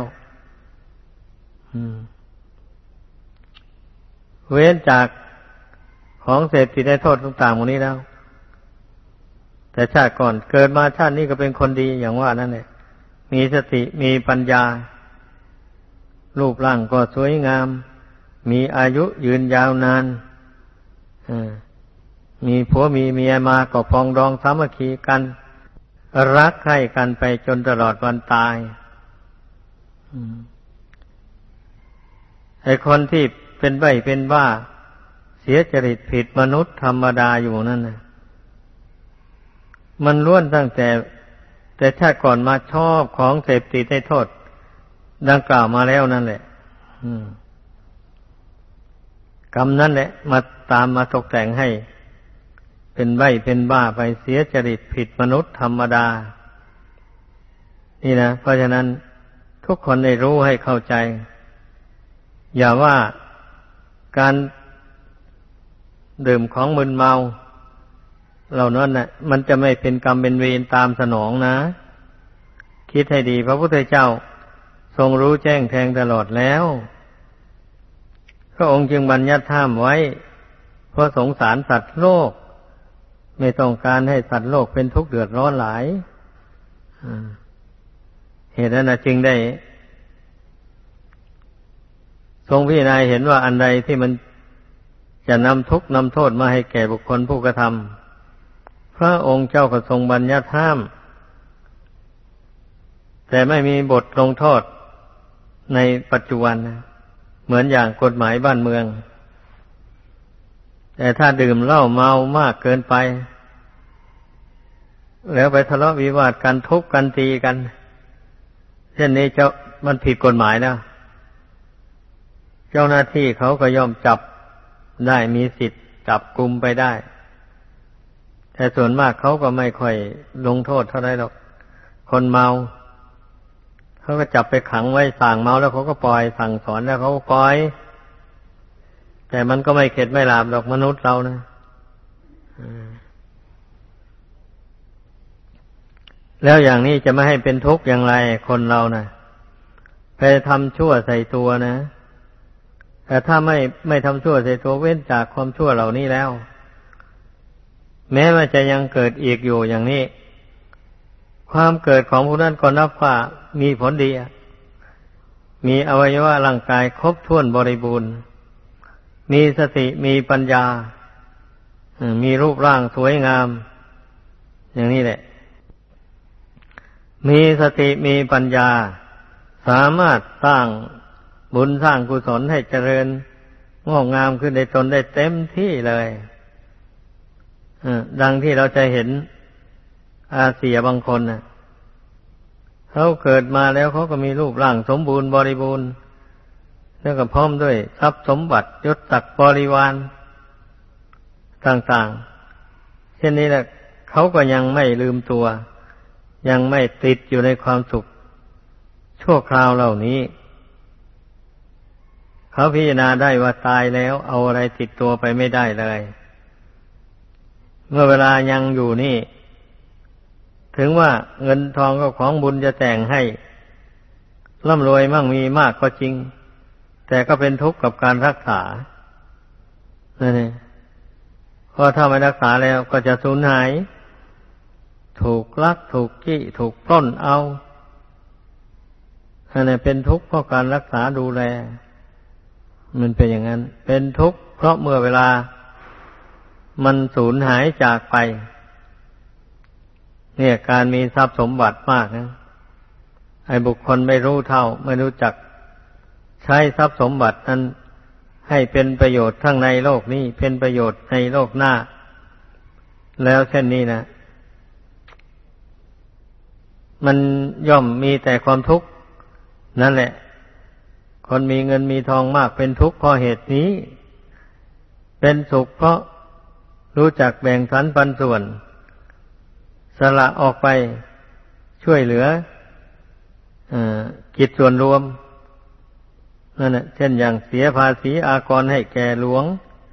เว้นจากของเสพติดได้โทษต่างๆพวกนี้แล้วแต่ชาติก่อนเกิดมาชาตินี้ก็เป็นคนดีอย่างว่านั่นแหละมีสติมีปัญญารูปร่างก็สวยงามมีอายุยืนยาวนานมีผัวมีเมียมาก็ปรองดองสามัคคีกันรักใคร่กันไปจนตลอดวันตายไอ้คนที่เป็นใบ้เป็นบ้าเสียจริตผิดมนุษย์ธรรมดาอยู่นั่นน่ะมันล้วนตั้งแต่ชาติก่อนมาชอบของเสพติดให้โทษดังกล่าวมาแล้วนั่นแหละกรรมนั่นแหละมาตามมาตกแต่งให้เป็นใบ้เป็นบ้าไปเสียจริตผิดมนุษย์ธรรมดานี่นะเพราะฉะนั้นทุกคนได้รู้ให้เข้าใจอย่าว่าการดื่มของมึนเมาเหล่านั้นน่ะมันจะไม่เป็นกรรมเป็นเวรตามสนองนะคิดให้ดีพระพุทธเจ้าทรงรู้แจ้งแทงตลอดแล้วพระองค์จึงบัญญัติห้ามไว้เพราะสงสารสัตว์โลกไม่ต้องการให้สัตว์โลกเป็นทุกข์เดือดร้อนหลายเหตุนั้นจึงได้ทรงพิจารณาเห็นว่าอันใดที่มันจะนำทุกข์นำโทษมาให้แก่บุคคลผู้กระทำพระองค์เจ้าก็ทรงบัญญัติห้ามแต่ไม่มีบทลงโทษในปัจจุบันนะเหมือนอย่างกฎหมายบ้านเมืองแต่ถ้าดื่มเหล้าเมามากเกินไปแล้วไปทะเลาะวิวาทกันทุบกันตีกันเช่นนี้มันผิดกฎหมายแล้วเจ้าหน้าที่เขาก็ย่อมจับได้มีสิทธิ์จับกุมไปได้แต่ส่วนมากเขาก็ไม่ค่อยลงโทษเท่าไหร่หรอกคนเมาเขาก็จับไปขังไว้สั่งเมาแล้วเขาก็ปล่อยสั่งสอนแล้วเขาก็ปล่อยแต่มันก็ไม่เข็ดไม่หลาบหรอกมนุษย์เรานะแล้วอย่างนี้จะไม่ให้เป็นทุกข์อย่างไรคนเรานะไปทำชั่วใส่ตัวนะแต่ถ้าไม่ทำชั่วใส่ตัวเว้นจากความชั่วเหล่านี้แล้วแม้ว่าจะยังเกิดอีกอยู่อย่างนี้ความเกิดของผู้นั้นก็นับว่ามีผลดีมีอวัยวะร่างกายครบถ้วนบริบูรณ์มีสติมีปัญญามีรูปร่างสวยงามอย่างนี้แหละมีสติมีปัญญาสามารถสร้างบุญสร้างกุศลให้เจริญงอกงามขึ้นในตนได้เต็มที่เลยดังที่เราจะเห็นอาเซียบางคนน่ะเขาเกิดมาแล้วเขาก็มีรูปร่างสมบูรณ์บริบูรณ์แล้วก็พร้อมด้วยทรัพย์สมบัติยศศักดิ์บริวารต่างๆเช่นนี้แหละเขาก็ยังไม่ลืมตัวยังไม่ติดอยู่ในความสุขชั่วคราวเหล่านี้เขาพิจารณาได้ว่าตายแล้วเอาอะไรติดตัวไปไม่ได้เลยเมื่อเวลายังอยู่นี่ถึงว่าเงินทองก็ของบุญจะแต่งให้ร่ำรวยมั่งมีมากก็จริงแต่ก็เป็นทุกข์กับการรักษานั่นเองเพราะถ้าไม่รักษาแล้วก็จะสูญหายถูกลักถูกจี้ถูกปล้นเอาอันนี้เป็นทุกข์เพราะการรักษาดูแลมันเป็นอย่างนั้นเป็นทุกข์เพราะเมื่อเวลามันสูญหายจากไปเนี่ยการมีทรัพย์สมบัติมากนะไอ้บุคคลไม่รู้เท่าไม่รู้จักใช้ทรัพย์สมบัตินั้นให้เป็นประโยชน์ทั้งในโลกนี้เป็นประโยชน์ในโลกหน้าแล้วเช่นนี้นะมันย่อมมีแต่ความทุกข์นั่นแหละคนมีเงินมีทองมากเป็นทุกข์เพราะเหตุนี้เป็นสุขเพราะรู้จักแบ่งสรรปันส่วนสละออกไปช่วยเหลือกิจส่วนรวมนั่นแหละเช่นอย่างเสียภาษีอากรให้แก่หลวง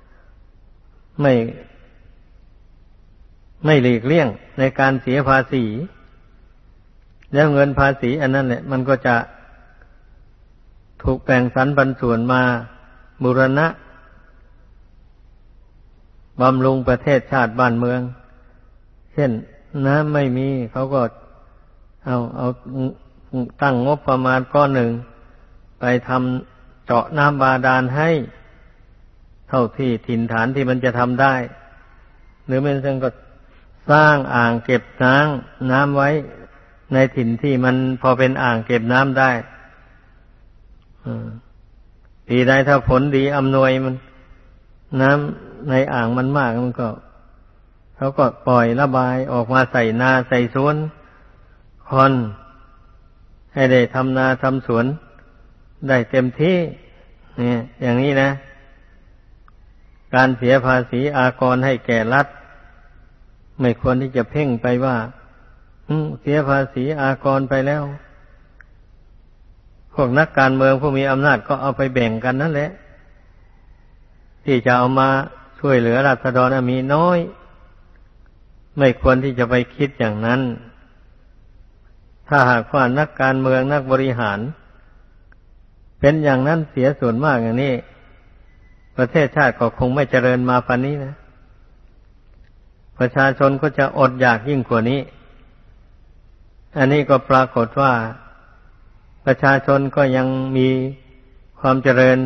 ไม่หลีกเลี่ยงในการเสียภาษีแล้วเงินภาษีอันนั้นแหละมันก็จะถูกแบ่งสรรปันส่วนมาบูรณะบำรุงประเทศชาติบ้านเมืองเช่นน้ำไม่มีเขาก็เอาตั้งงบประมาณก้อนหนึ่งไปทำเจาะน้ำบาดาลให้เท่าที่ถิ่นฐานที่มันจะทำได้หรือไม่เช่นก็สร้างอ่างเก็บน้ำไว้ในถิ่นที่มันพอเป็นอ่างเก็บน้ำได้ปีใดถ้าผลดีอำนวยมันน้ำในอ่างมันมากมันก็เขาก็ปล่อยระบายออกมาใส่นาใส่สวนคนให้ได้ทำนาทำสวนได้เต็มที่เนี่ยอย่างนี้นะการเสียภาษีอากรให้แก่รัฐไม่ควรที่จะเพ่งไปว่าเสียภาษีอากรไปแล้วพวกนักการเมืองผู้มีอำนาจก็เอาไปแบ่งกันนั่นแหละที่จะเอามาช่วยเหลือราษฎรมีน้อยไม่ควรที่จะไปคิดอย่างนั้นถ้าหากว่านักการเมืองนักบริหารเป็นอย่างนั้นเสียส่วนมากอย่างนี้ประเทศชาติก็คงไม่เจริญมาปานนี้นะประชาชนก็จะอดอยากยิ่งกว่านี้อันนี้ก็ปรากฏว่าประชาชนก็ยังมีความเจริญ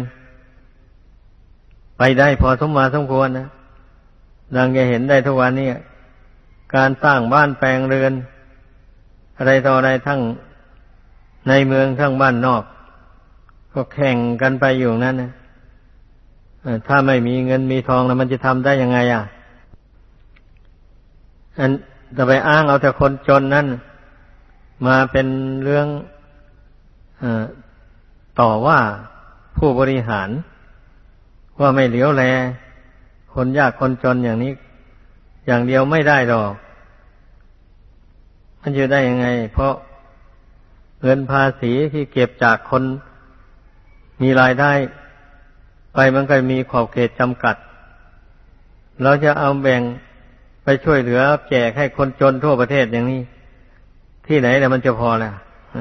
ไปได้พอสมมาสมควรนะดังจะเห็นได้ทุกวันนี้การสร้างบ้านแปลงเรือนอะไรต่ออะไรทั้งในเมืองทั้งบ้านนอกก็แข่งกันไปอยู่นั้นนะถ้าไม่มีเงินมีทองแล้วมันจะทำได้ยังไงอันจะไปอ้างเอาแต่คนจนนั้นมาเป็นเรื่องต่อว่าผู้บริหารว่าไม่เหลียวแลคนยากคนจนอย่างนี้อย่างเดียวไม่ได้หรอกมันจะได้ยังไงเพราะเงินภาษีที่เก็บจากคนมีรายได้ไปมันก็มีขอบเขตจำกัดเราจะเอาแบ่งไปช่วยเหลือแจกให้คนจนทั่วประเทศอย่างนี้ที่ไหนแล้วมันจะพอล่ะ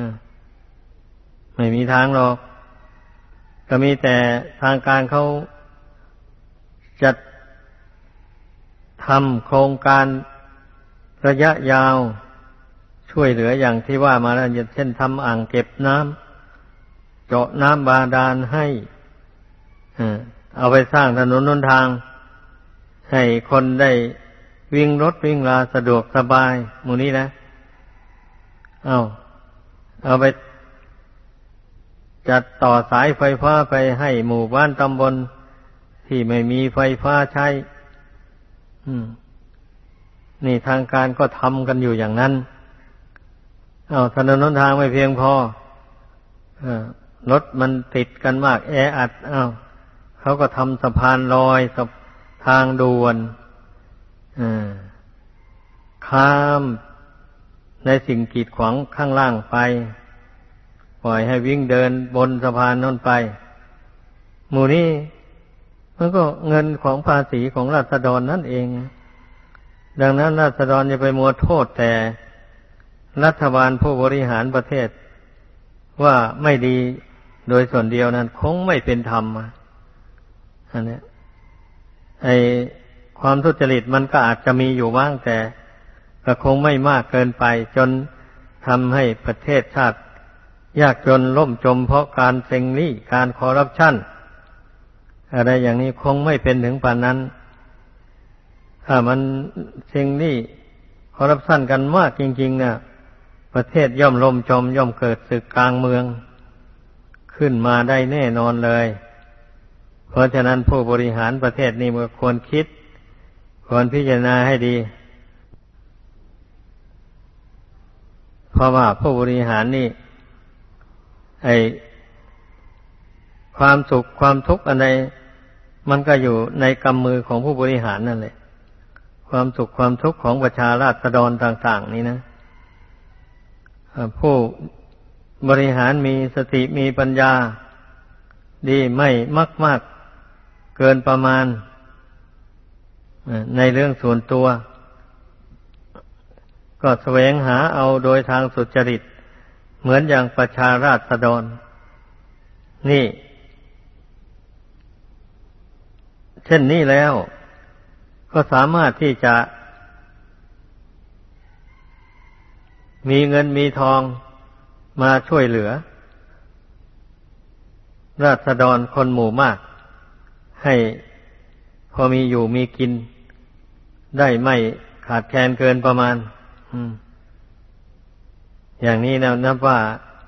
ไม่มีทางหรอกก็มีแต่ทางการเขาจัดทำโครงการระยะยาวช่วยเหลืออย่างที่ว่ามาแล้วเช่นทำอ่างเก็บน้ำเจาะน้ำบาดาลให้เอาไปสร้างถนนหนทางให้คนได้วิ่งรถวิ่งราสะดวกสบายหมู่นี้นะเอาไปจัดต่อสายไฟฟ้าไปให้หมู่บ้านตำบลที่ไม่มีไฟฟ้าใช้นี่ทางการก็ทำกันอยู่อย่างนั้นถนนหนทางไม่เพียงพอรถมันติดกันมากแออัดเขาก็ทำสะพานลอยทางด่วนข้ามในสิ่งกีดขวางข้างล่างไปปล่อยให้วิ่งเดินบนสะพานนั่นไปหมู่นี้มันก็เงินของภาษีของราษฎรนั่นเองดังนั้นราษฎรอย่าไปมัวโทษแต่รัฐบาลผู้บริหารประเทศว่าไม่ดีโดยส่วนเดียวนั้นคงไม่เป็นธรรมอันนี้ความทุจริตมันก็อาจจะมีอยู่บ้างแต่ก็คงไม่มากเกินไปจนทำให้ประเทศชาติยากจนล่มจมเพราะการเซ็งหนี้การคอร์รัปชันอะไรอย่างนี้คงไม่เป็นถึงปานนั้นถ้ามันเซ็งหนี้คอร์รัปชันกันมากจริงๆเนี่ยประเทศย่อมล่มจมย่อมเกิดศึกกลางเมืองขึ้นมาได้แน่นอนเลยเพราะฉะนั้นผู้บริหารประเทศนี่มันควรคิดควรพิจารณาให้ดีเพราะว่าผู้บริหารนี่ความสุขความทุกข์อะไรมันก็อยู่ในกำมือของผู้บริหารนั่นแหละความสุขความทุกข์ของประชาราษฎรต่างๆนี่นะผู้บริหารมีสติมีปัญญาดีไม่มากเกินประมาณในเรื่องส่วนตัวก็แสวงหาเอาโดยทางสุจริตเหมือนอย่างประชาราษฎรนี่เช่นนี้แล้วก็สามารถที่จะมีเงินมีทองมาช่วยเหลือราษฎรคนหมู่มากให้พอมีอยู่มีกินได้ไม่ขาดแคลนเกินประมาณอย่างนี้นะนับว่า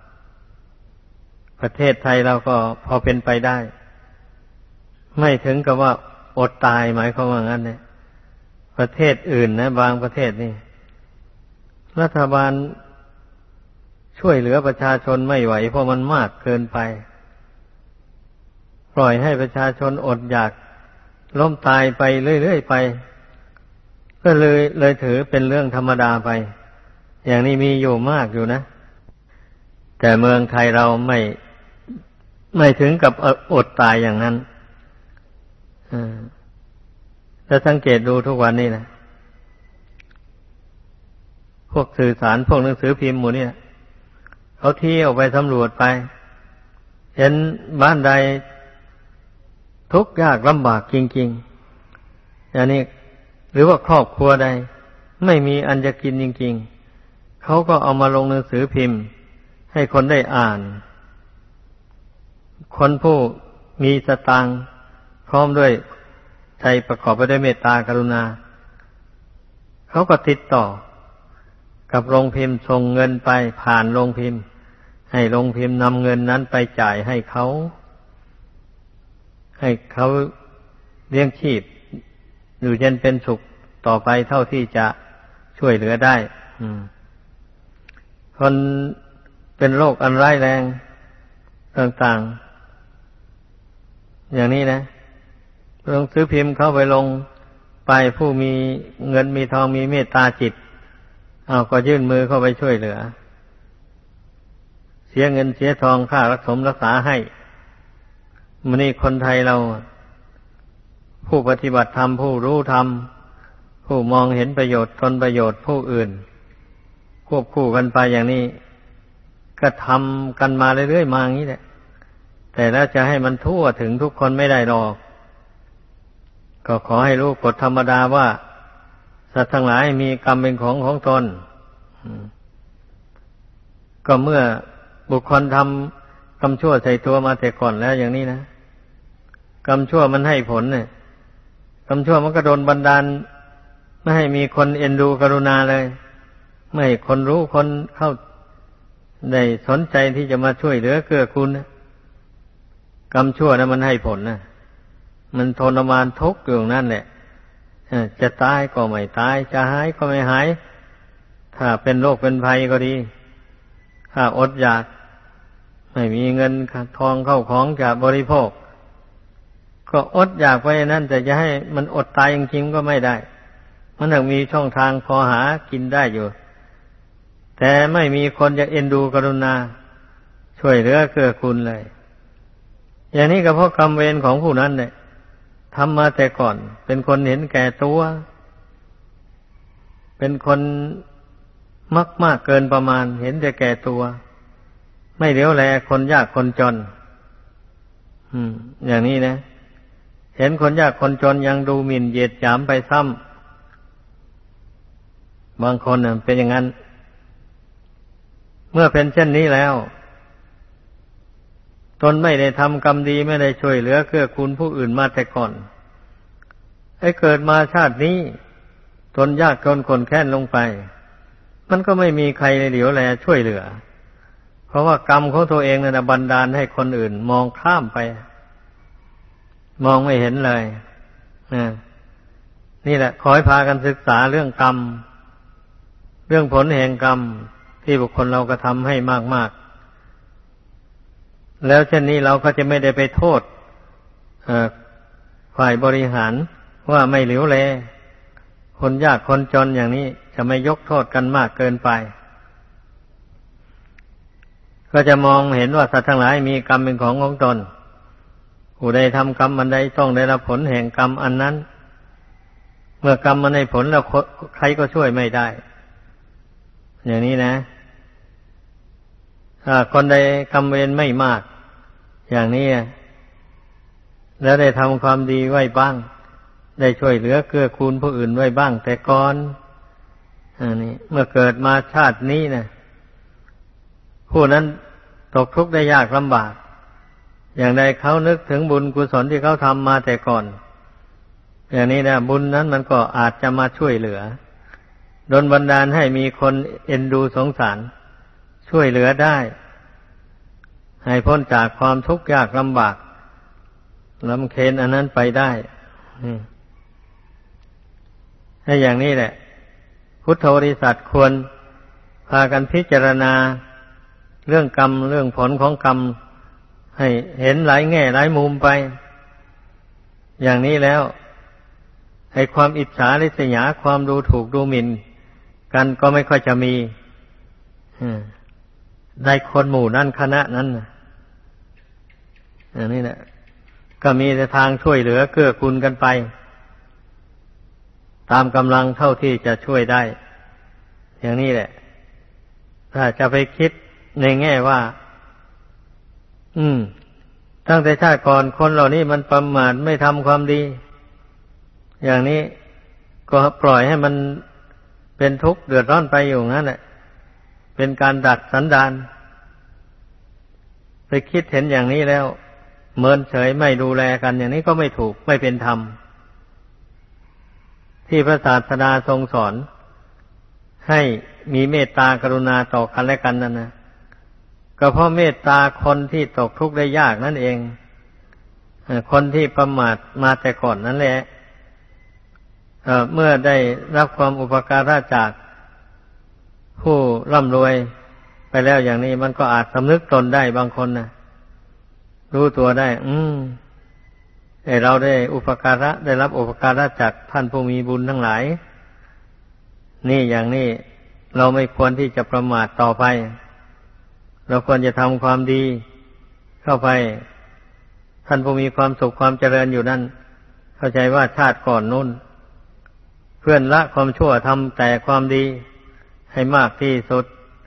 ประเทศไทยเราก็พอเป็นไปได้ไม่ถึงกับว่าอดตายหมายความว่างั้นเนี่ยประเทศอื่นนะบางประเทศนี่รัฐบาลช่วยเหลือประชาชนไม่ไหวเพราะมันมากเกินไปปล่อยให้ประชาชนอดอยากล้มตายไปเรื่อยๆไปก็เลยถือเป็นเรื่องธรรมดาไปอย่างนี้มีอยู่มากอยู่นะแต่เมืองไทยเราไม่ถึงกับอดตายอย่างนั้นถ้าสังเกตดูทุกวันนี้นะพวกสื่อสารพวกหนังสือพิมพ์หมู่นี่เขาเที่ยวไปสำรวจไปเห็นบ้านใดทุกข์ยากลำบากจริงๆอย่างนี้หรือว่าครอบครัวใดไม่มีอันจะกินจริงๆเขาก็เอามาลงหนังสือพิมพ์ให้คนได้อ่านคนผู้มีสตางค์พร้อมด้วยใจประกอบไปด้วยเมตตากรุณาเขาก็ติดต่อกับโรงพิมพ์ส่งเงินไปผ่านโรงพิมพ์ให้โรงพิมพ์นำเงินนั้นไปจ่ายให้เขาเลี้ยงชีพอยู่เย็นเป็นสุขต่อไปเท่าที่จะช่วยเหลือได้คนเป็นโรคอันร้ายแรงต่างๆอย่างนี้นะหนังสือพิมพ์เข้าไปลงไปผู้มีเงินมีทองมีเมตตาจิตก็ยื่นมือเข้าไปช่วยเหลือเสียเงินเสียทองค่ารักษาให้มื้อนี้คนไทยเราผู้ปฏิบัติธรรมผู้รู้ธรรมผู้มองเห็นประโยชน์ตนประโยชน์ผู้อื่นควบคู่กันไปอย่างนี้ก็ทำกันมาเรื่อยๆมาอย่างนี้แหละแต่แล้วจะให้มันทั่วถึงทุกคนไม่ได้หรอกก็ขอให้รู้กฎธรรมดาว่าสัตว์ทั้งหลายมีกรรมเป็นของตนก็เมื่อบุคคลทำกรรมชั่วใส่ตัวมาแต่ก่อนแล้วอย่างนี้นะกรรมชั่วมันให้ผลเนี่ยกรรมชั่วมันก็โดนบันดาลไม่ให้มีคนเอ็นดูกรุณาเลยไม่ให้คนรู้คนเข้าได้สนใจที่จะมาช่วยเหลือเกื้อกูลนะกรรมชั่วนะมันให้ผลนะมันทรมานทุกข์อยู่นั่นแหละจะตายก็ไม่ตายจะหายก็ไม่หายถ้าเป็นโรคเป็นภัยก็ดีถ้าอดอยากไม่มีเงินทองเข้าของจะบริโภคก็อดอยากไปนั่นแต่จะให้มันอดตายจริงๆก็ไม่ได้มันต้องมีช่องทางพอหากินได้อยู่แต่ไม่มีคนจะเอ็นดูกรุณาช่วยเหลือเกื้อกูลเลยอย่างนี้ก็เพราะกรรมเวรของผู้นั้นเนี่ยทำมาแต่ก่อนเป็นคนเห็นแก่ตัวเป็นคนมากเกินประมาณเห็นแต่แก่ตัวไม่เหลียวแลคนยากคนจนอย่างนี้นะเห็นคนยากคนจนยังดูหมิ่นเหยียดหยามไปซ้ำบางคนเป็นอย่างนั้นเมื่อเป็นเช่นนี้แล้วตนไม่ได้ทำกรรมดีไม่ได้ช่วยเหลือเกื้อกูลผู้อื่นมาแต่ก่อนให้เกิดมาชาตินี้ตนยากจนคนแค้นลงไปมันก็ไม่มีใครเหลียวแลช่วยเหลือเพราะว่ากรรมของตัวเองนั่นบันดาลให้คนอื่นมองข้ามไปมองไม่เห็นเลยนี่แหละขอให้พากันศึกษาเรื่องกรรมเรื่องผลแห่งกรรมที่บุคคลเรากระทำให้มากๆแล้วเช่นนี้เราก็จะไม่ได้ไปโทษฝ่ายบริหารว่าไม่เหลียวแลคนยากคนจนอย่างนี้จะไม่ยกโทษกันมากเกินไปก็จะมองเห็นว่าสัตว์ทั้งหลายมีกรรมเป็นของตนผู้ใดทำกรรมอันใดต้องได้รับผลแห่งกรรมอันนั้นเมื่อกรรมมันให้ผลแล้วใครก็ช่วยไม่ได้อย่างนี้นะถ้าคนใดกรรมเวรไม่มากอย่างนี้แล้วได้ทำความดีไว้บ้างได้ช่วยเหลือเกื้อกูลผู้อื่นไว้บ้างแต่ก่อนนี่เมื่อเกิดมาชาตินี้นะผู้นั้นตกทุกข์ได้ยากลำบากอย่างใดเขานึกถึงบุญกุศลที่เขาทำมาแต่ก่อนอย่างนี้นะบุญนั้นมันก็อาจจะมาช่วยเหลือดลบันดาลให้มีคนเอ็นดูสงสารช่วยเหลือได้ให้พ้นจากความทุกข์ยากลำบากลำเค็ญอันนั้นไปได้ให้อย่างนี้แหละพุทธบริษัทควรพากันพิจารณาเรื่องกรรมเรื่องผลของกรรมให้เห็นหลายแง่หลายมุมไปอย่างนี้แล้วให้ความอิจฉาริษยาความดูถูกดูหมิ่นกันก็ไม่ค่อยจะมีในคนหมู่นั้นคณะนั้นอย่างนี้แหละก็มีแต่ทางช่วยเหลือเกื้อกูลกันไปตามกำลังเท่าที่จะช่วยได้อย่างนี้แหละถ้าจะไปคิดในแง่ว่าตั้งแต่ชาติก่อนคนเหล่านี้มันประมาทไม่ทำความดีอย่างนี้ก็ปล่อยให้มันเป็นทุกข์เดือดร้อนไปอยู่งั้นแหละเป็นการดัดสันดานไปคิดเห็นอย่างนี้แล้วเมินเฉยไม่ดูแลกันอย่างนี้ก็ไม่ถูกไม่เป็นธรรมที่พระศาสดาทรงสอนให้มีเมตตากรุณาต่อกันและกันนั่นนะก็เพราะเมตตาคนที่ตกทุกข์ได้ยากนั่นเองคนที่ประมาทมาแต่ก่อนนั่นแหละเมื่อได้รับความอุปการะจากผู้ร่ำรวยไปแล้วอย่างนี้มันก็อาจสำนึกตนได้บางคนนะรู้ตัวได้เราได้อุปการะได้รับอุปการะจากท่านผู้มีบุญทั้งหลายนี่อย่างนี้เราไม่ควรที่จะประมาทต่อไปเราควรจะทำความดีเข้าไปท่านผู้มีความสุขความเจริญอยู่นั่นเข้าใจว่าชาติก่อนนู้นเพื่อนละความชั่วทำแต่ความดีให้มากที่สุด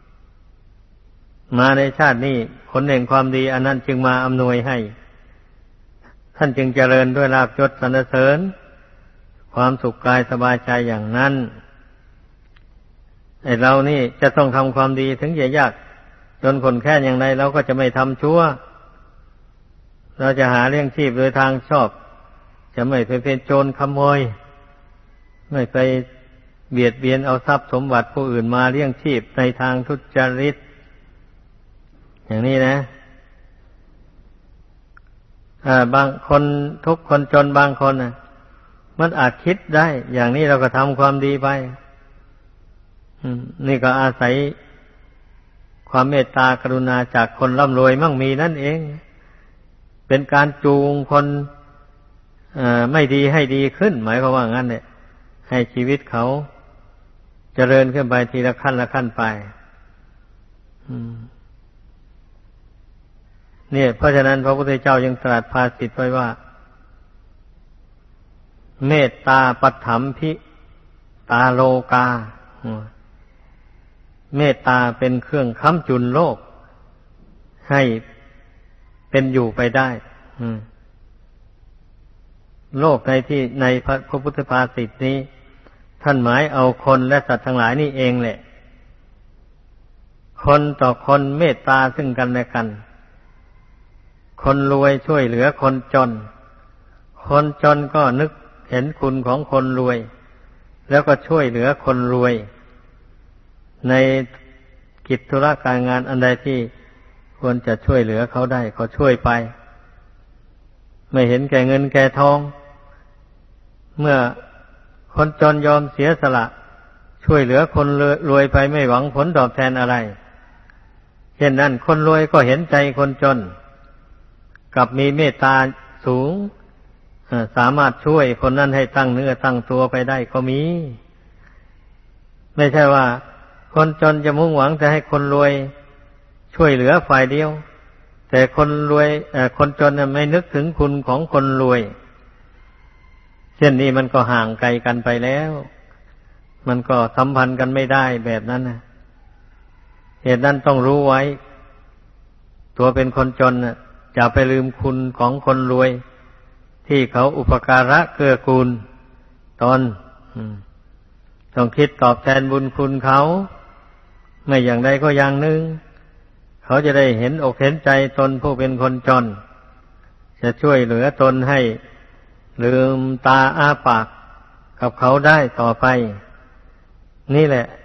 มาในชาตินี้ผลแห่งความดีอันนั้นจึงมาอำนวยให้ท่านจึงเจริญด้วยลาภยศสรรเสริญความสุขกายสบายใจอย่างนั้นไอ้เรานี่จะต้องทำความดีถึงจะยากจนคนแค้นอย่างไรเราก็จะไม่ทำชั่วเราจะหาเลี้ยงชีพโดยทางชอบจะไม่ไปเป็นโจรขโมยไม่ไปเบียดเบียนเอาทรัพย์สมบัติผู้อื่นมาเลี้ยงชีพในทางทุจริตอย่างนี้นะบางคนทุกข์คนจนบางคนมันอาจคิดได้อย่างนี้เราก็ทำความดีไปนี่ก็อาศัยความเมตตากรุณาจากคนร่ำรวยมั่งมีนั่นเองเป็นการจูงคนไม่ดีให้ดีขึ้นหมายความว่างั้นเนี่ยให้ชีวิตเขาเจริญขึ้นไปทีละขั้นละขั้นไปเนี่ยเพราะฉะนั้นพระพุทธเจ้ายังตรัสภาษิตไว้ว่าเมตตาปัฏฐัมภิตาโลกาเมตตาเป็นเครื่องค้ำจุนโลกให้เป็นอยู่ไปได้โลกในพระพุทธภาษิตนี้ท่านหมายเอาคนและสัตว์ทั้งหลายนี่เองแหละคนต่อคนเมตตาซึ่งกันและกันคนรวยช่วยเหลือคนจนคนจนก็นึกเห็นคุณของคนรวยแล้วก็ช่วยเหลือคนรวยในกิจธุระการงานอันใดที่ควรจะช่วยเหลือเขาได้เขาช่วยไปไม่เห็นแก่เงินแก่ทองเมื่อคนจนยอมเสียสละช่วยเหลือคนรวยไปไม่หวังผลตอบแทนอะไรเช่นนั้นคนรวยก็เห็นใจคนจนกับมีเมตตาสูงสามารถช่วยคนนั้นให้ตั้งเนื้อตั้งตัวไปได้ก็มีไม่ใช่ว่าคนจนจะมุ่งหวังจะให้คนรวยช่วยเหลือฝ่ายเดียวแต่คนรวยคนจนไม่นึกถึงคุณของคนรวยเช่นนี้มันก็ห่างไกลกันไปแล้วมันก็สัมพันธ์กันไม่ได้แบบนั้นนะเหตุนั้นต้องรู้ไว้ตัวเป็นคนจนอย่าไปลืมคุณของคนรวยที่เขาอุปการะเกื้อกูลตนต้องคิดตอบแทนบุญคุณเขาไม่อย่างใดก็อย่างหนึ่งเขาจะได้เห็นอกเห็นใจตนผู้เป็นคนจนจะช่วยเหลือตนให้ลืมตาอ้าปากกับเขาได้ต่อไปนี่แหละ